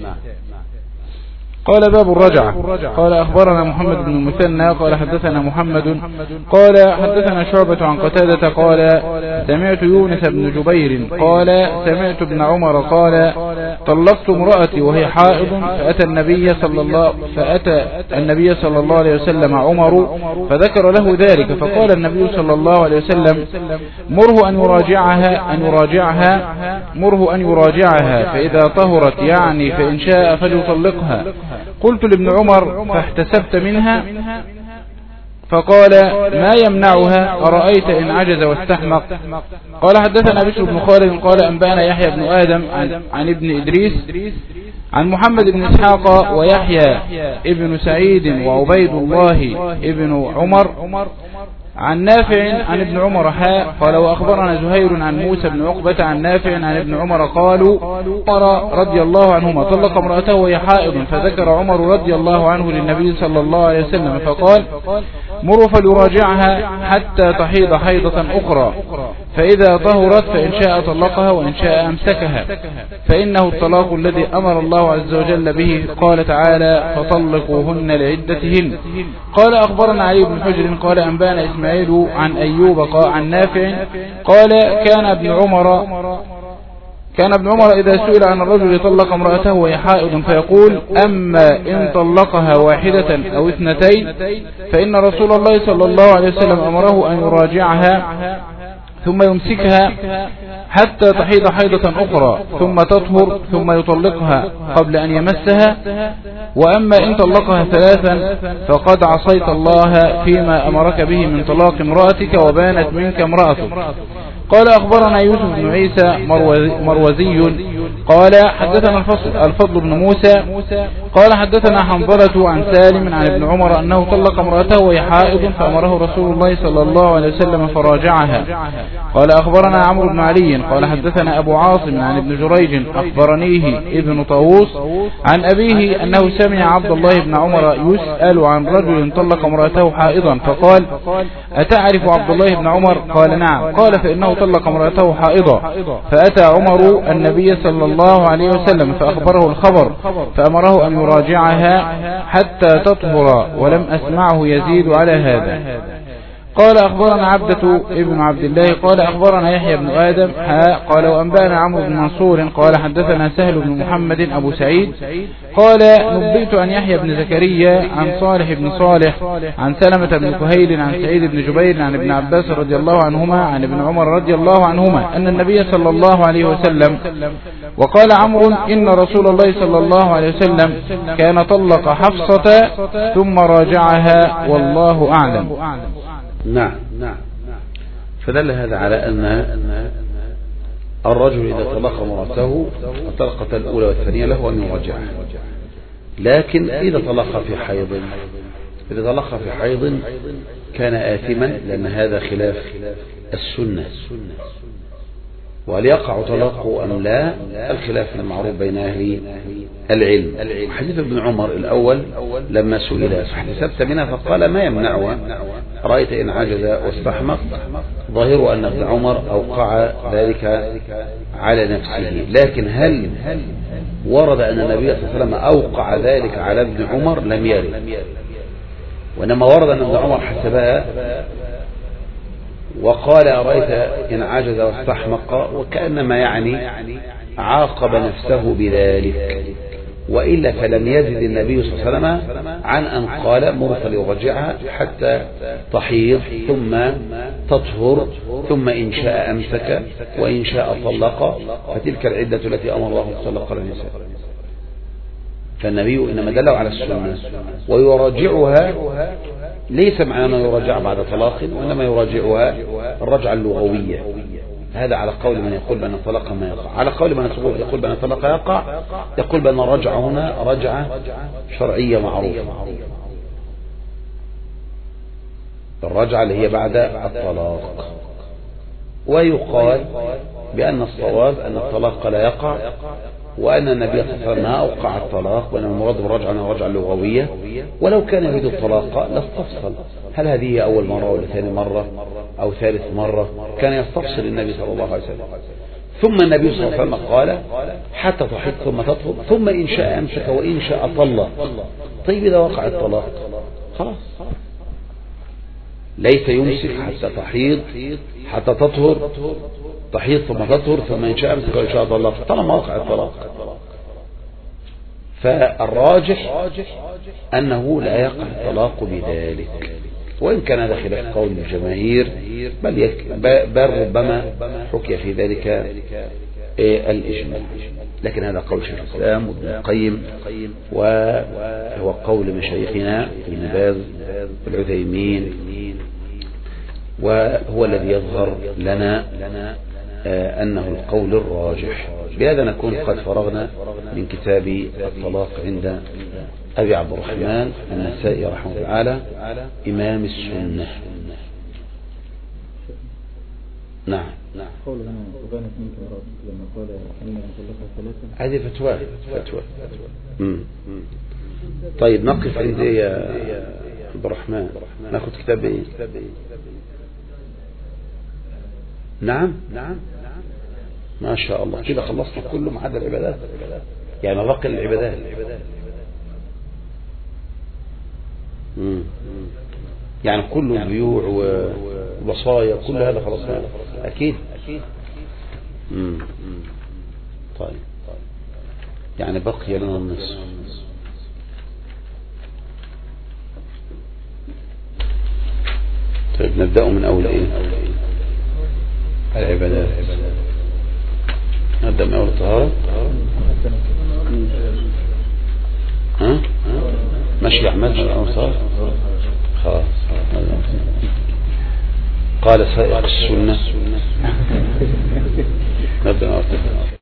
قال: باب الرجعة. قال: أخبرنا محمد بن المثنى قال حدثنا محمد قال حدثنا شعبة عن قتادة قال سمعت يونس بن جبير قال سمعت ابن عمر قال: طلقت امرأتي وهي حائض، فأتى النبي صلى الله فأتى النبي صلى الله عليه وسلم عمر فذكر له ذلك، فقال النبي صلى الله عليه وسلم: مره أن يراجعها أن يراجعها مره أن يراجعها فإذا طهرت، يعني فإن شاء فليطلقها. قلت لابن عمر: فاحتسبت منها؟ فقال: ما يمنعها؟ أرأيت إن عجز واستحمق؟ قال: حدثنا بشر بن خالد قال أنبأنا يحيى بن آدم عن, عن ابن إدريس عن محمد بن إسحاق ويحيى ابن سعيد وعبيد الله ابن عمر عن نافع عن ابن عمر حاء. قال: وأخبرنا زهير عن موسى بن عقبة عن نافع عن ابن عمر قالوا: عمر رضي الله عنهما طلق امرأته وهي حائض، فذكر عمر رضي الله عنه للنبي صلى الله عليه وسلم فقال: مروا فليراجعها حتى تحيض حيضة أخرى، فإذا طهرت فإن شاء طلقها وإن شاء أمسكها، فإنه الطلاق الذي أمر الله عز وجل به. قال تعالى: فطلقوهن لعدتهن. قال: أخبرنا علي بن حجر قال أنبأنا إسماعيل عن أيوب قال عن نافع قال: كان ابن عمر كان ابن عمر إذا سئل عن الرجل طلق امرأته وهي حائض فيقول: أما إن طلقها واحدة أو اثنتين فإن رسول الله صلى الله عليه وسلم أمره أن يراجعها ثم يمسكها حتى تحيض حيضة أخرى ثم تطهر ثم يطلقها قبل أن يمسها. وأما إن طلقها ثلاثا فقد عصيت الله فيما أمرك به من طلاق امرأتك وبانت منك امرأتك. قال أخبرنا يوسف بن عيسى مروزي قال حدثنا الفضل بن موسى قال حدثنا حنظلة عن سالم عن ابن عمر أنه طلق امرأته وهي حائض فأمره رسول الله صلى الله عليه وسلم فراجعها. قال أخبرنا عمرو بن علي قال حدثنا أبو عاصم عن ابن جريج أخبرنيه ابن طاووس عن أبيه أنه سمع عبد الله بن عمر يسأل عن رجل طلق امرأته حائضا فقال أتعرف عبد الله بن عمر؟ قال نعم. قال فإنه طلق امرأته حائضا فأتى عمر النبي صلى الله عليه وسلم فأخبره الخبر فأمره أن يراجعها حتى تطهر ولم أسمعه يزيد على هذا. قال أخبرنا عبدة ابن عبد الله قال أخبرنا يحيى بن آدم قال وأنبأنا عمرو بن منصور قال حدثنا سهل بن محمد أبو سعيد قال نبئت عن يحيى بن زكريا عن صالح بن صالح عن سلمة بن كهيل عن سعيد بن جبير عن ابن عباس رضي الله عنهما عن ابن عمر رضي الله عنهما أن النبي صلى الله عليه وسلم. وقال عمرو إن رسول الله صلى الله عليه وسلم كان طلق حفصة ثم راجعها والله أعلم. نعم. فدل هذا على أن الرجل إذا طلق امرأته الطلقة الأولى والثانية له أن يراجعها، لكن إذا طلق في حيض إذا طلق في حيض كان آثما لأن هذا خلاف السنة، وهل يقع طلاقه أم لا الخلاف المعروف بين أهل العلم. حديث ابن عمر الأول لما سئل حسبت منها فقال ما يمنعها رأيت إن عجز واستحمق، ظاهر أن ابن عمر أوقع ذلك على نفسه، لكن هل ورد أن النبي صلى الله عليه وسلم أوقع ذلك على ابن عمر؟ لم يرد، وإنما ورد أن ابن عمر حسبها وقال أرأيت إن عجز واستحمق، وكأنما يعني عاقب نفسه بذلك، وإلا فلم يزد النبي صلى الله عليه وسلم عن أن قال مرسل يرجعها حتى تحيض ثم تطهر ثم إن شاء أمسك وإن شاء طلق، فتلك العدة التي أمر الله طلق النساء. فالنبي إنما دلوا على السنة، ويراجعها ليس معنى أنه يراجع بعد طلاق، وإنما يراجعها الرجعة اللغوية. هذا على قول من يقول بأن الطلاق ما يقع، على قول من يقول بأن الطلاق يقع يقول بأن الرجعة هنا رجعة شرعية معروفة، الرجعة اللي هي بعد الطلاق. ويقال بأن الصواب أن الطلاق لا يقع، وأن النبي صلى الله عليه وسلم ما أوقع الطلاق، وأن المراد بالرجعة أنها رجعة لغوية، ولو كان يريد الطلاق لاستفصل هل هذه أول مرة ولا ثاني مرة أو ثالث مرة، كان يستفصل النبي صلى الله عليه وسلم. ثم النبي صلى الله عليه وسلم قال حتى تحيض ثم تطهر ثم إن شاء أمسك وإن شاء طلق. طيب إذا وقع الطلاق خلاص ليس يمسك حتى تحيض حتى تطهر، تحيض ثم تطهر ثم إن شاء أمسك وإن شاء طلق، طالما وقع الطلاق. فالراجح أنه لا يقع الطلاق بذلك، وإن كان هذا خلاف قول الجماهير، بل, يك... بل ربما حكي في ذلك الإجماع، لكن هذا قول شيخ الإسلام وابن القيم، وهو قول مشايخنا ابن باز والعثيمين، وهو الذي يظهر لنا أنه القول الراجح. بهذا نكون قد فرغنا من كتاب الطلاق عند أبي عبد الرحمن النسائي رحمه الله تعالى إمام السنة. نعم. قول هنا وبانت منك مراتك لما قال أن يطلقها ثلاثة، هذه فتوى فتوى. مم. طيب نقف عند إيه يا عبد الرحمن؟ ناخذ كتاب إيه؟ نعم نعم ما شاء الله، كده خلصنا كله ما عدا العبادات، يعني باقي العبادات. مم. يعني كل البيوع ووصايا كل هذا خلصنا أكيد. مم. طيب يعني بقي لنا النصف. طيب نبدأ من أول إيه؟ العبادات. نبدأ من أول الطهارة. ها ماشي يا أحمد من أول الطهارة خلاص. قال سائق السنة. نبدأ من أول الطهارة.